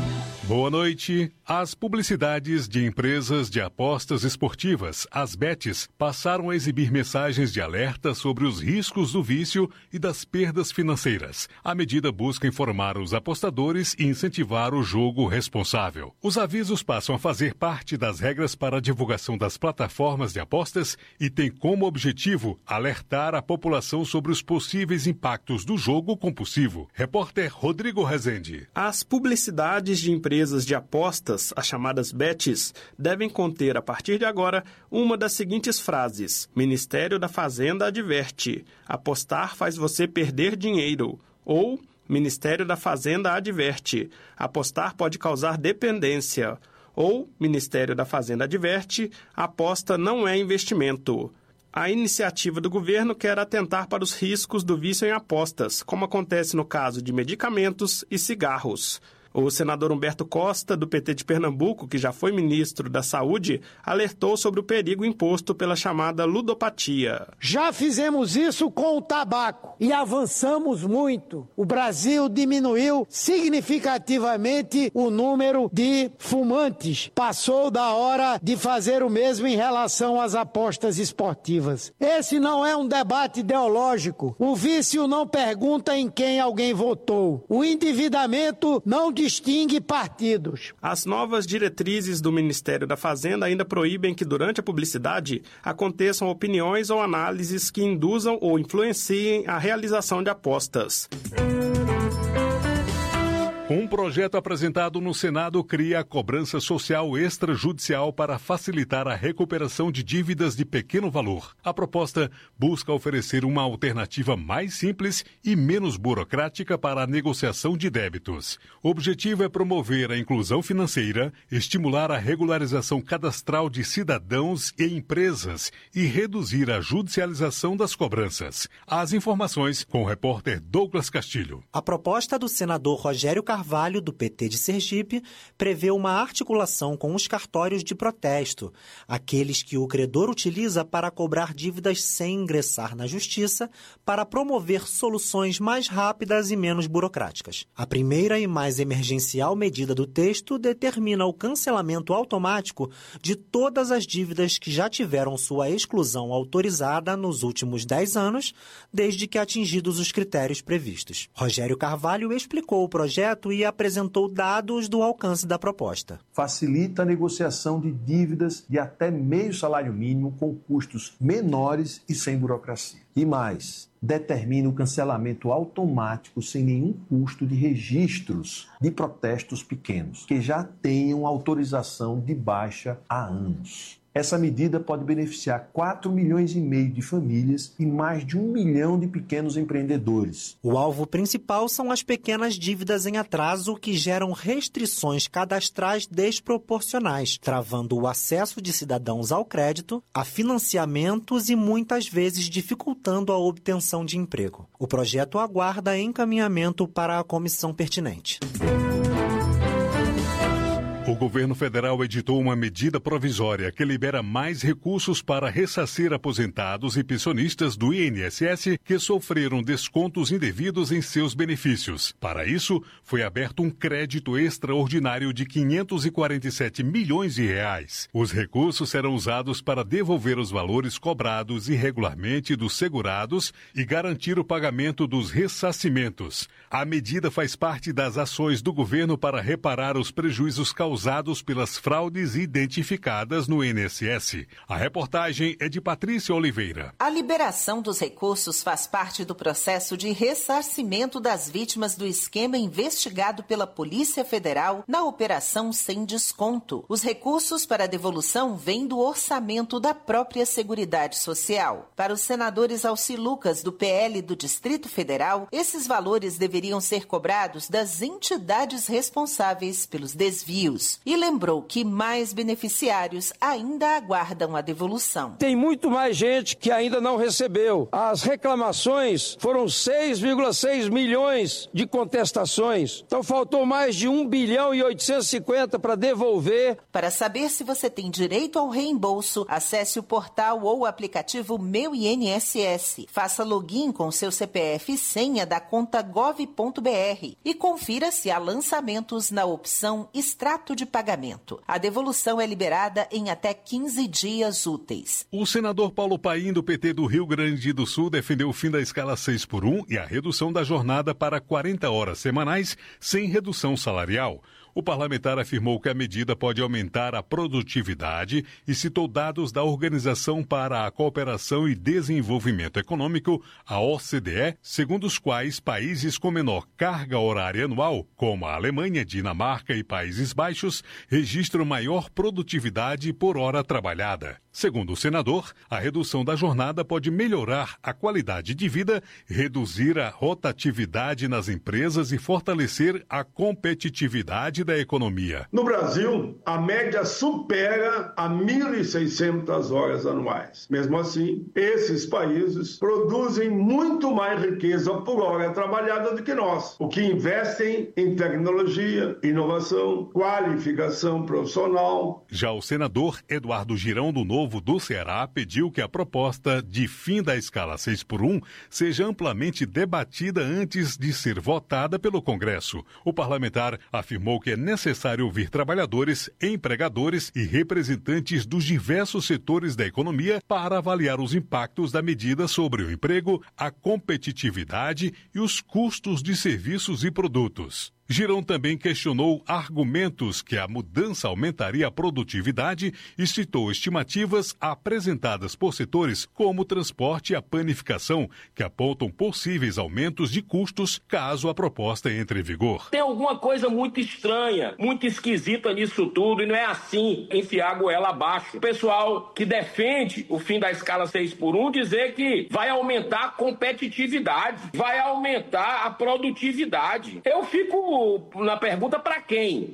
Boa noite. As publicidades de empresas de apostas esportivas, as bets, passaram a exibir mensagens de alerta sobre os riscos do vício e das perdas financeiras. A medida busca informar os apostadores e incentivar o jogo responsável. Os avisos passam a fazer parte das regras para a divulgação das plataformas de apostas e têm como objetivo alertar a população sobre os possíveis impactos do jogo compulsivo. Repórter Rodrigo Rezende. As publicidades de empresas de apostas, as chamadas bets, devem conter, a partir de agora, uma das seguintes frases. Ministério da Fazenda adverte: apostar faz você perder dinheiro. Ou, Ministério da Fazenda adverte: apostar pode causar dependência. Ou, Ministério da Fazenda adverte: aposta não é investimento. A iniciativa do governo quer atentar para os riscos do vício em apostas, como acontece no caso de medicamentos e cigarros. O senador Humberto Costa, do PT de Pernambuco, que já foi ministro da Saúde, alertou sobre o perigo imposto pela chamada ludopatia. Já fizemos isso com o tabaco e avançamos muito. O Brasil diminuiu significativamente o número de fumantes. Passou da hora de fazer o mesmo em relação às apostas esportivas. Esse não é um debate ideológico. O vício não pergunta em quem alguém votou. O endividamento não distingue partidos. As novas diretrizes do Ministério da Fazenda ainda proíbem que, durante a publicidade, aconteçam opiniões ou análises que induzam ou influenciem a realização de apostas. Um projeto apresentado no Senado cria a cobrança social extrajudicial para facilitar a recuperação de dívidas de pequeno valor. A proposta busca oferecer uma alternativa mais simples e menos burocrática para a negociação de débitos. O objetivo é promover a inclusão financeira, estimular a regularização cadastral de cidadãos e empresas e reduzir a judicialização das cobranças. As informações com o repórter Douglas Castilho. A proposta do senador Rogério Carvalho, do PT de Sergipe, prevê uma articulação com os cartórios de protesto, aqueles que o credor utiliza para cobrar dívidas sem ingressar na justiça, para promover soluções mais rápidas e menos burocráticas. A primeira e mais emergencial medida do texto determina o cancelamento automático de todas as dívidas que já tiveram sua exclusão autorizada nos últimos 10 anos, desde que atingidos os critérios previstos. Rogério Carvalho explicou o projeto e apresentou dados do alcance da proposta. Facilita a negociação de dívidas de até meio salário mínimo com custos menores e sem burocracia. E mais, determina o cancelamento automático sem nenhum custo de registros de protestos pequenos, que já tenham autorização de baixa há anos. Essa medida pode beneficiar 4,5 milhões de famílias e mais de 1 milhão de pequenos empreendedores. O alvo principal são as pequenas dívidas em atraso que geram restrições cadastrais desproporcionais, travando o acesso de cidadãos ao crédito, a financiamentos e muitas vezes dificultando a obtenção de emprego. O projeto aguarda encaminhamento para a comissão pertinente. O governo federal editou uma medida provisória que libera mais recursos para ressarcir aposentados e pensionistas do INSS que sofreram descontos indevidos em seus benefícios. Para isso, foi aberto um crédito extraordinário de R$ 547 milhões. Os recursos serão usados para devolver os valores cobrados irregularmente dos segurados e garantir o pagamento dos ressarcimentos. A medida faz parte das ações do governo para reparar os prejuízos causados pelas fraudes identificadas no INSS. A reportagem é de Patrícia Oliveira. A liberação dos recursos faz parte do processo de ressarcimento das vítimas do esquema investigado pela Polícia Federal na Operação Sem Desconto. Os recursos para a devolução vêm do orçamento da própria Seguridade Social. Para os senadores Alci Lucas, do PL do Distrito Federal, esses valores deveriam ser cobrados das entidades responsáveis pelos desvios. produtos e lembrou que mais beneficiários ainda aguardam a devolução. Tem muito mais gente que ainda não recebeu. As reclamações foram 6,6 milhões de contestações. Então faltou mais de 1 bilhão e 850 para devolver. Para saber se você tem direito ao reembolso, acesse o portal ou o aplicativo Meu INSS. Faça login com seu CPF e senha da conta gov.br e confira se há lançamentos na opção Extrato de Pagamento. A devolução é liberada em até 15 dias úteis. O senador Paulo Paim, do PT do Rio Grande do Sul, defendeu o fim da escala 6x1 e a redução da jornada para 40 horas semanais sem redução salarial. O parlamentar afirmou que a medida pode aumentar a produtividade e citou dados da Organização para a Cooperação e Desenvolvimento Econômico, a OCDE, segundo os quais países com menor carga horária anual, como a Alemanha, Dinamarca e Países Baixos, registram maior produtividade por hora trabalhada. Segundo o senador, a redução da jornada pode melhorar a qualidade de vida, reduzir a rotatividade nas empresas e fortalecer a competitividade da economia. No Brasil, a média supera a 1.600 horas anuais. Mesmo assim, esses países produzem muito mais riqueza por hora trabalhada do que nós, o que investem em tecnologia, inovação, qualificação profissional. Já o senador Eduardo Girão, do Novo do Ceará, pediu que a proposta de fim da escala 6x1 seja amplamente debatida antes de ser votada pelo Congresso. O parlamentar afirmou que é necessário ouvir trabalhadores, empregadores e representantes dos diversos setores da economia para avaliar os impactos da medida sobre o emprego, a competitividade e os custos de serviços e produtos. Girão também questionou argumentos que a mudança aumentaria a produtividade e citou estimativas apresentadas por setores como o transporte e a panificação, que apontam possíveis aumentos de custos caso a proposta entre em vigor. Tem alguma coisa muito estranha, muito esquisita nisso tudo, e não é assim enfiar a goela abaixo. O pessoal que defende o fim da escala 6x1 dizer que vai aumentar a competitividade, vai aumentar a produtividade. Eu fico na pergunta para quem?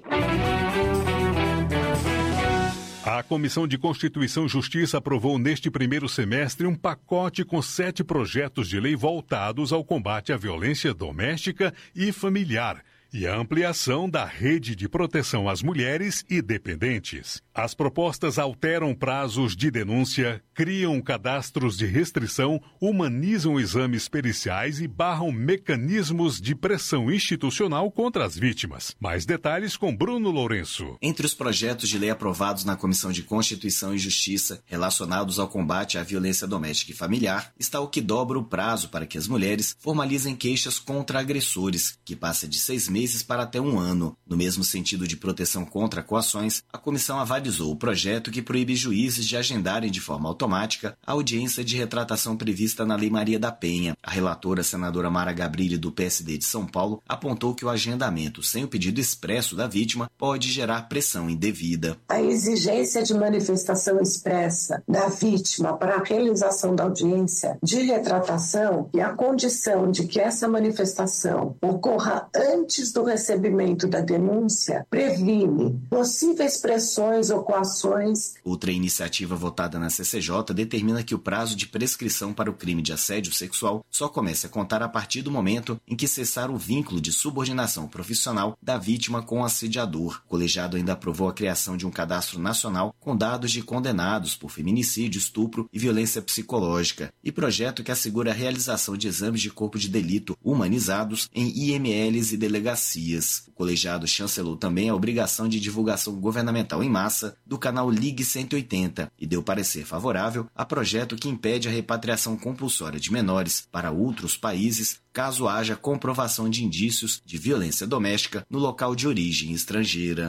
A Comissão de Constituição e Justiça aprovou neste primeiro semestre um pacote com 7 projetos de lei voltados ao combate à violência doméstica e familiar e a ampliação da rede de proteção às mulheres e dependentes. As propostas alteram prazos de denúncia, criam cadastros de restrição, humanizam exames periciais e barram mecanismos de pressão institucional contra as vítimas. Mais detalhes com Bruno Lourenço. Entre os projetos de lei aprovados na Comissão de Constituição e Justiça relacionados ao combate à violência doméstica e familiar está o que dobra o prazo para que as mulheres formalizem queixas contra agressores, que passa de 6 meses para até 1 ano. No mesmo sentido de proteção contra coações, a comissão avalizou o projeto que proíbe juízes de agendarem de forma automática a audiência de retratação prevista na Lei Maria da Penha. A relatora, senadora Mara Gabrilli, do PSD de São Paulo, apontou que o agendamento sem o pedido expresso da vítima pode gerar pressão indevida. A exigência de manifestação expressa da vítima para a realização da audiência de retratação e a condição de que essa manifestação ocorra antes do recebimento da denúncia previne possíveis pressões ou coações. Outra iniciativa votada na CCJ determina que o prazo de prescrição para o crime de assédio sexual só comece a contar a partir do momento em que cessar o vínculo de subordinação profissional da vítima com o assediador. O colegiado ainda aprovou a criação de um cadastro nacional com dados de condenados por feminicídio, estupro e violência psicológica e projeto que assegura a realização de exames de corpo de delito humanizados em IMLs e delegacias. O colegiado chancelou também a obrigação de divulgação governamental em massa do canal Ligue 180 e deu parecer favorável a projeto que impede a repatriação compulsória de menores para outros países caso haja comprovação de indícios de violência doméstica no local de origem estrangeira.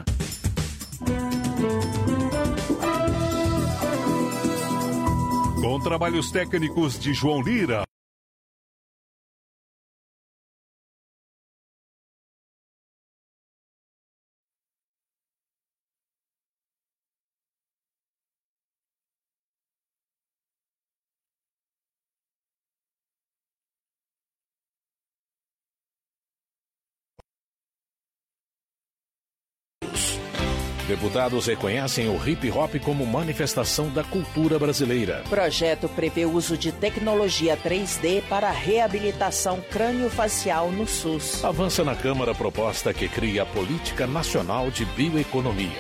Com trabalhos técnicos de João Lira. Deputados reconhecem o hip-hop como manifestação da cultura brasileira. Projeto prevê o uso de tecnologia 3D para reabilitação crânio-facial no SUS. Avança na Câmara a proposta que cria a Política Nacional de Bioeconomia.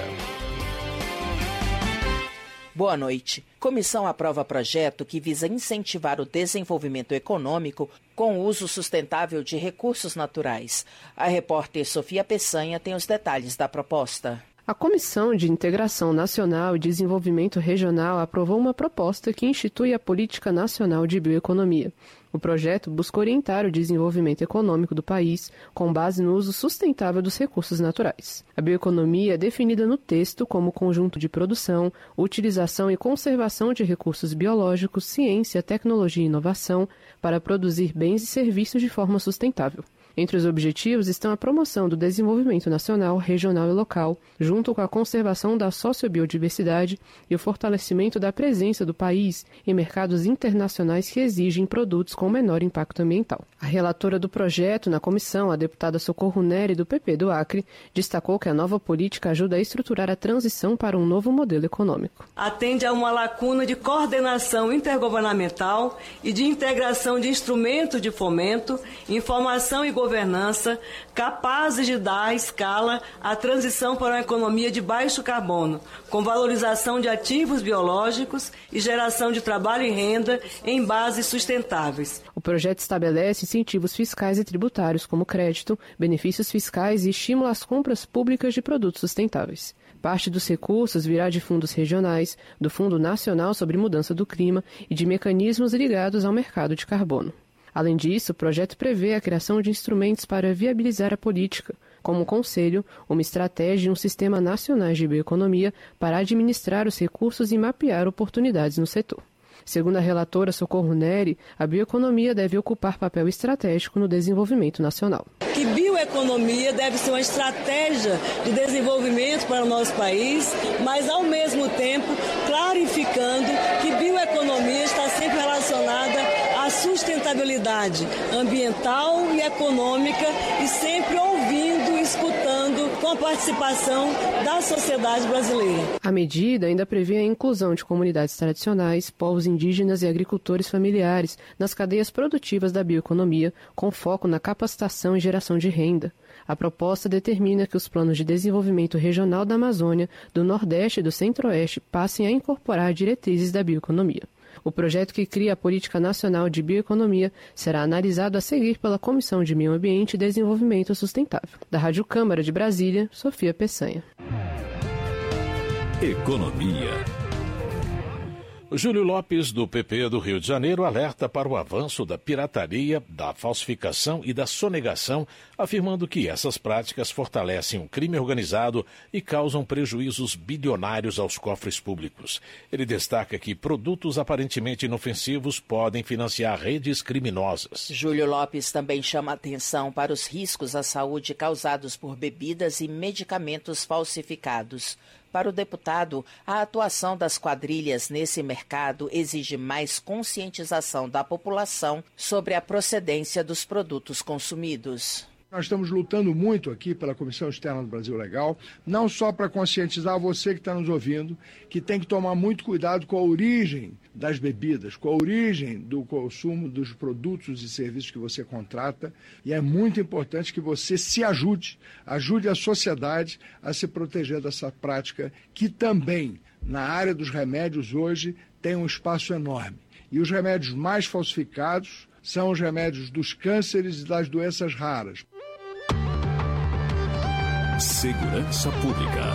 Boa noite. Comissão aprova projeto que visa incentivar o desenvolvimento econômico com o uso sustentável de recursos naturais. A repórter Sofia Peçanha tem os detalhes da proposta. A Comissão de Integração Nacional e Desenvolvimento Regional aprovou uma proposta que institui a Política Nacional de Bioeconomia. O projeto busca orientar o desenvolvimento econômico do país com base no uso sustentável dos recursos naturais. A bioeconomia é definida no texto como conjunto de produção, utilização e conservação de recursos biológicos, ciência, tecnologia e inovação para produzir bens e serviços de forma sustentável. Entre os objetivos estão a promoção do desenvolvimento nacional, regional e local, junto com a conservação da sociobiodiversidade e o fortalecimento da presença do país em mercados internacionais que exigem produtos com menor impacto ambiental. A relatora do projeto na comissão, a deputada Socorro Neri, do PP do Acre, destacou que a nova política ajuda a estruturar a transição para um novo modelo econômico. Atende a uma lacuna de coordenação intergovernamental e de integração de instrumentos de fomento, informação e governança capazes de dar escala à transição para uma economia de baixo carbono, com valorização de ativos biológicos e geração de trabalho e renda em bases sustentáveis. O projeto estabelece incentivos fiscais e tributários, como crédito, benefícios fiscais e estímulo às compras públicas de produtos sustentáveis. Parte dos recursos virá de fundos regionais, do Fundo Nacional sobre Mudança do Clima e de mecanismos ligados ao mercado de carbono. Além disso, o projeto prevê a criação de instrumentos para viabilizar a política, como um conselho, uma estratégia e um sistema nacional de bioeconomia para administrar os recursos e mapear oportunidades no setor. Segundo a relatora Socorro Neri, a bioeconomia deve ocupar papel estratégico no desenvolvimento nacional. Que bioeconomia deve ser uma estratégia de desenvolvimento para o nosso país, mas ao mesmo tempo clarificando que bioeconomia está sempre relacionada à sustentabilidade ambiental e econômica e sempre ouvindo, escutando com a participação da sociedade brasileira. A medida ainda prevê a inclusão de comunidades tradicionais, povos indígenas e agricultores familiares nas cadeias produtivas da bioeconomia, com foco na capacitação e geração de renda. A proposta determina que os planos de desenvolvimento regional da Amazônia, do Nordeste e do Centro-Oeste passem a incorporar diretrizes da bioeconomia. O projeto que cria a Política Nacional de Bioeconomia será analisado a seguir pela Comissão de Meio Ambiente e Desenvolvimento Sustentável. Da Rádio Câmara de Brasília, Sofia Peçanha. Economia. Júlio Lopes, do PP do Rio de Janeiro, alerta para o avanço da pirataria, da falsificação e da sonegação, afirmando que essas práticas fortalecem o crime organizado e causam prejuízos bilionários aos cofres públicos. Ele destaca que produtos aparentemente inofensivos podem financiar redes criminosas. Júlio Lopes também chama atenção para os riscos à saúde causados por bebidas e medicamentos falsificados. Para o deputado, a atuação das quadrilhas nesse mercado exige mais conscientização da população sobre a procedência dos produtos consumidos. Nós estamos lutando muito aqui pela Comissão Externa do Brasil Legal, não só para conscientizar você que está nos ouvindo, que tem que tomar muito cuidado com a origem das bebidas, com a origem do consumo dos produtos e serviços que você contrata, e é muito importante que você se ajude a sociedade a se proteger dessa prática que também, na área dos remédios hoje, tem um espaço enorme. E os remédios mais falsificados são os remédios dos cânceres e das doenças raras. Segurança Pública.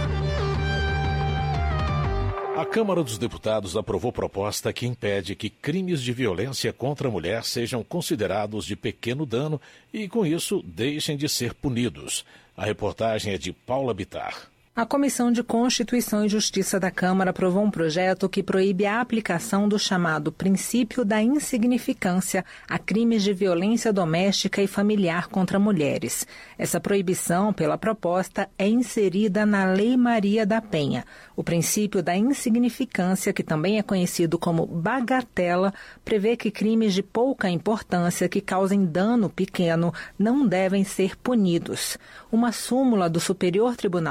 A Câmara dos Deputados aprovou proposta que impede que crimes de violência contra a mulher sejam considerados de pequeno dano e, com isso, deixem de ser punidos. A reportagem é de Paula Bittar. A Comissão de Constituição e Justiça da Câmara aprovou um projeto que proíbe a aplicação do chamado princípio da insignificância a crimes de violência doméstica e familiar contra mulheres. Essa proibição, pela proposta, é inserida na Lei Maria da Penha. O princípio da insignificância, que também é conhecido como bagatela, prevê que crimes de pouca importância que causem dano pequeno não devem ser punidos. Uma súmula do Superior Tribunal de Justiça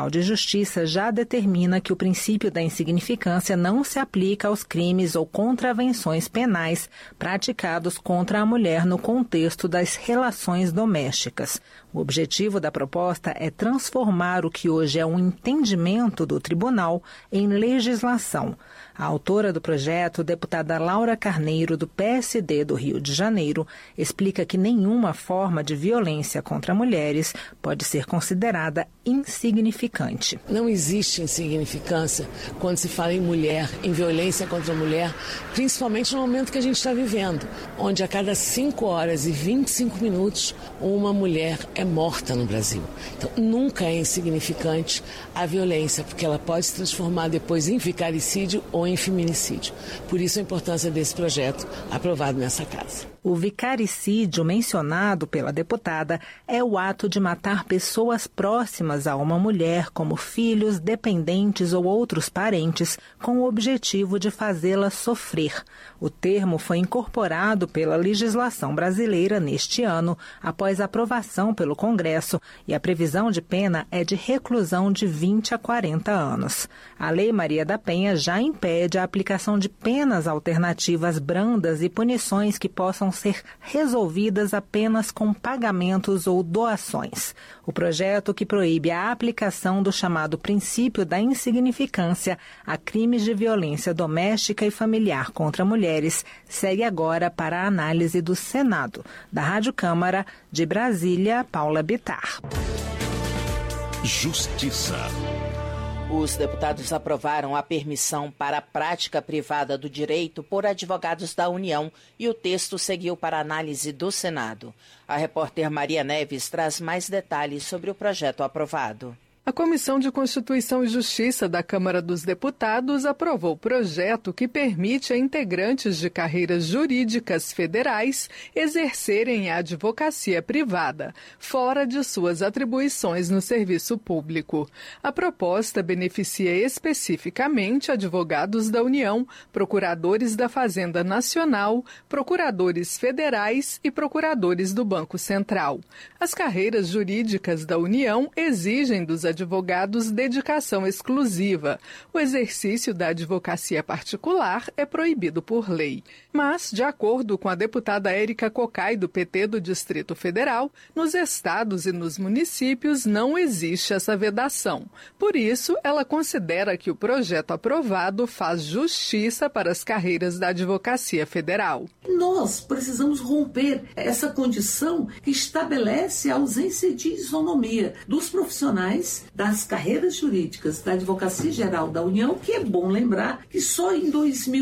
Justiça já determina que o princípio da insignificância não se aplica aos crimes ou contravenções penais praticados contra a mulher no contexto das relações domésticas. O objetivo da proposta é transformar o que hoje é um entendimento do tribunal em legislação. A autora do projeto, deputada Laura Carneiro, do PSD do Rio de Janeiro, explica que nenhuma forma de violência contra mulheres pode ser considerada insignificante. Não existe insignificância quando se fala em mulher, em violência contra a mulher, principalmente no momento que a gente está vivendo, onde a cada 5 horas e 25 minutos uma mulher é morta no Brasil. Então, nunca é insignificante a violência, porque ela pode se transformar depois em vicaricídio ou em feminicídio. Por isso a importância desse projeto aprovado nessa casa. O vicaricídio mencionado pela deputada é o ato de matar pessoas próximas a uma mulher, como filhos, dependentes ou outros parentes, com o objetivo de fazê-la sofrer. O termo foi incorporado pela legislação brasileira neste ano, após aprovação pelo Congresso, e a previsão de pena é de reclusão de 20 a 40 anos. A Lei Maria da Penha já impede a aplicação de penas alternativas brandas e punições que possam ser resolvidas apenas com pagamentos ou doações. O projeto, que proíbe a aplicação do chamado princípio da insignificância a crimes de violência doméstica e familiar contra mulheres, segue agora para a análise do Senado. Da Rádio Câmara, de Brasília, Paula Bittar. Justiça. Os deputados aprovaram a permissão para a prática privada do direito por advogados da União e o texto seguiu para análise do Senado. A repórter Maria Neves traz mais detalhes sobre o projeto aprovado. A Comissão de Constituição e Justiça da Câmara dos Deputados aprovou o projeto que permite a integrantes de carreiras jurídicas federais exercerem a advocacia privada, fora de suas atribuições no serviço público. A proposta beneficia especificamente advogados da União, procuradores da Fazenda Nacional, procuradores federais e procuradores do Banco Central. As carreiras jurídicas da União exigem dos advogados dedicação exclusiva. O exercício da advocacia particular é proibido por lei. Mas, de acordo com a deputada Érica Cocai, do PT do Distrito Federal, nos estados e nos municípios não existe essa vedação. Por isso, ela considera que o projeto aprovado faz justiça para as carreiras da advocacia federal. Nós precisamos romper essa condição que estabelece a ausência de isonomia dos profissionais das carreiras jurídicas da Advocacia Geral da União, que é bom lembrar que só em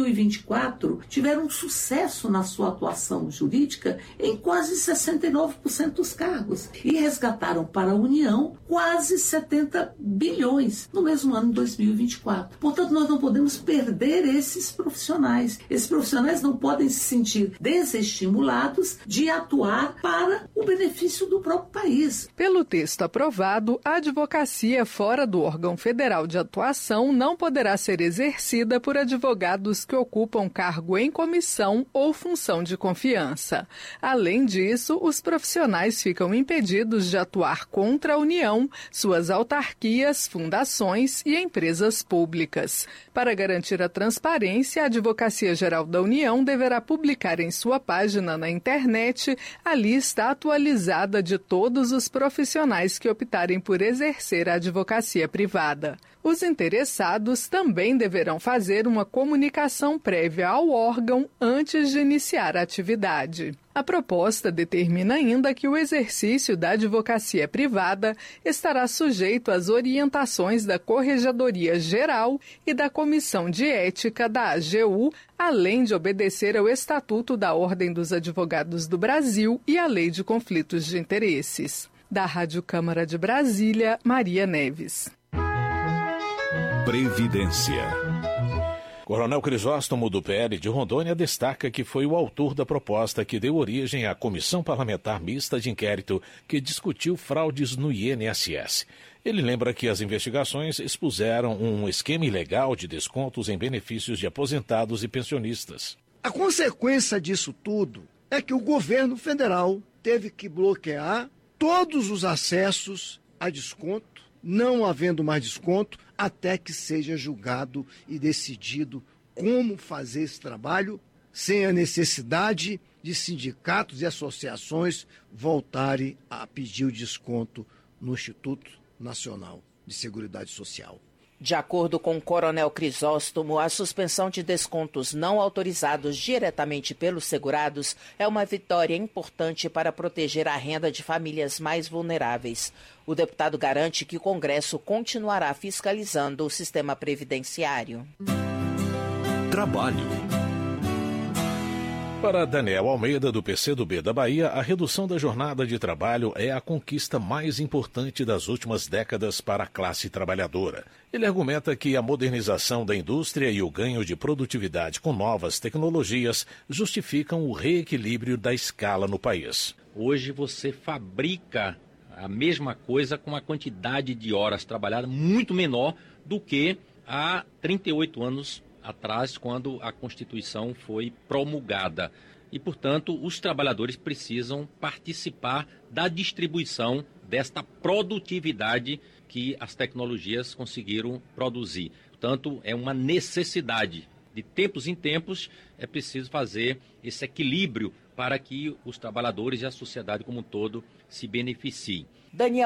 2024 tiveram sucesso na sua atuação jurídica em quase 69% dos cargos e resgataram para a União quase 70 bilhões no mesmo ano de 2024. Portanto, nós não podemos perder esses profissionais. Esses profissionais não podem se sentir desestimulados de atuar para o benefício do próprio país. Pelo texto aprovado, a advocacia fora do órgão federal de atuação não poderá ser exercida por advogados que ocupam cargo em comissão ou função de confiança. Além disso, os profissionais ficam impedidos de atuar contra a União, suas autarquias, fundações e empresas públicas. Para garantir a transparência, a Advocacia Geral da União deverá publicar em sua página na internet a lista atualizada de todos os profissionais que optarem por exercer a advocacia privada. Os interessados também deverão fazer uma comunicação prévia ao órgão antes de iniciar a atividade. A proposta determina ainda que o exercício da advocacia privada estará sujeito às orientações da Corregedoria Geral e da Comissão de Ética da AGU, além de obedecer ao Estatuto da Ordem dos Advogados do Brasil e à Lei de Conflitos de Interesses. Da Rádio Câmara de Brasília, Maria Neves. Previdência. Coronel Crisóstomo, do PL de Rondônia, destaca que foi o autor da proposta que deu origem à Comissão Parlamentar Mista de Inquérito que discutiu fraudes no INSS. Ele lembra que as investigações expuseram um esquema ilegal de descontos em benefícios de aposentados e pensionistas. A consequência disso tudo é que o governo federal teve que bloquear todos os acessos a desconto não havendo mais desconto, até que seja julgado e decidido como fazer esse trabalho, sem a necessidade de sindicatos e associações voltarem a pedir o desconto no Instituto Nacional de Seguridade Social. De acordo com o Coronel Crisóstomo, a suspensão de descontos não autorizados diretamente pelos segurados é uma vitória importante para proteger a renda de famílias mais vulneráveis. O deputado garante que o Congresso continuará fiscalizando o sistema previdenciário. Trabalho. Para Daniel Almeida, do PCdoB da Bahia, a redução da jornada de trabalho é a conquista mais importante das últimas décadas para a classe trabalhadora. Ele argumenta que a modernização da indústria e o ganho de produtividade com novas tecnologias justificam o reequilíbrio da escala no país. Hoje você fabrica a mesma coisa com uma quantidade de horas trabalhadas muito menor do que há 38 anos atrás, quando a Constituição foi promulgada. E, portanto, os trabalhadores precisam participar da distribuição desta produtividade que as tecnologias conseguiram produzir. Portanto, é uma necessidade. De tempos em tempos, é preciso fazer esse equilíbrio para que os trabalhadores e a sociedade como um todo se beneficiem. Daniel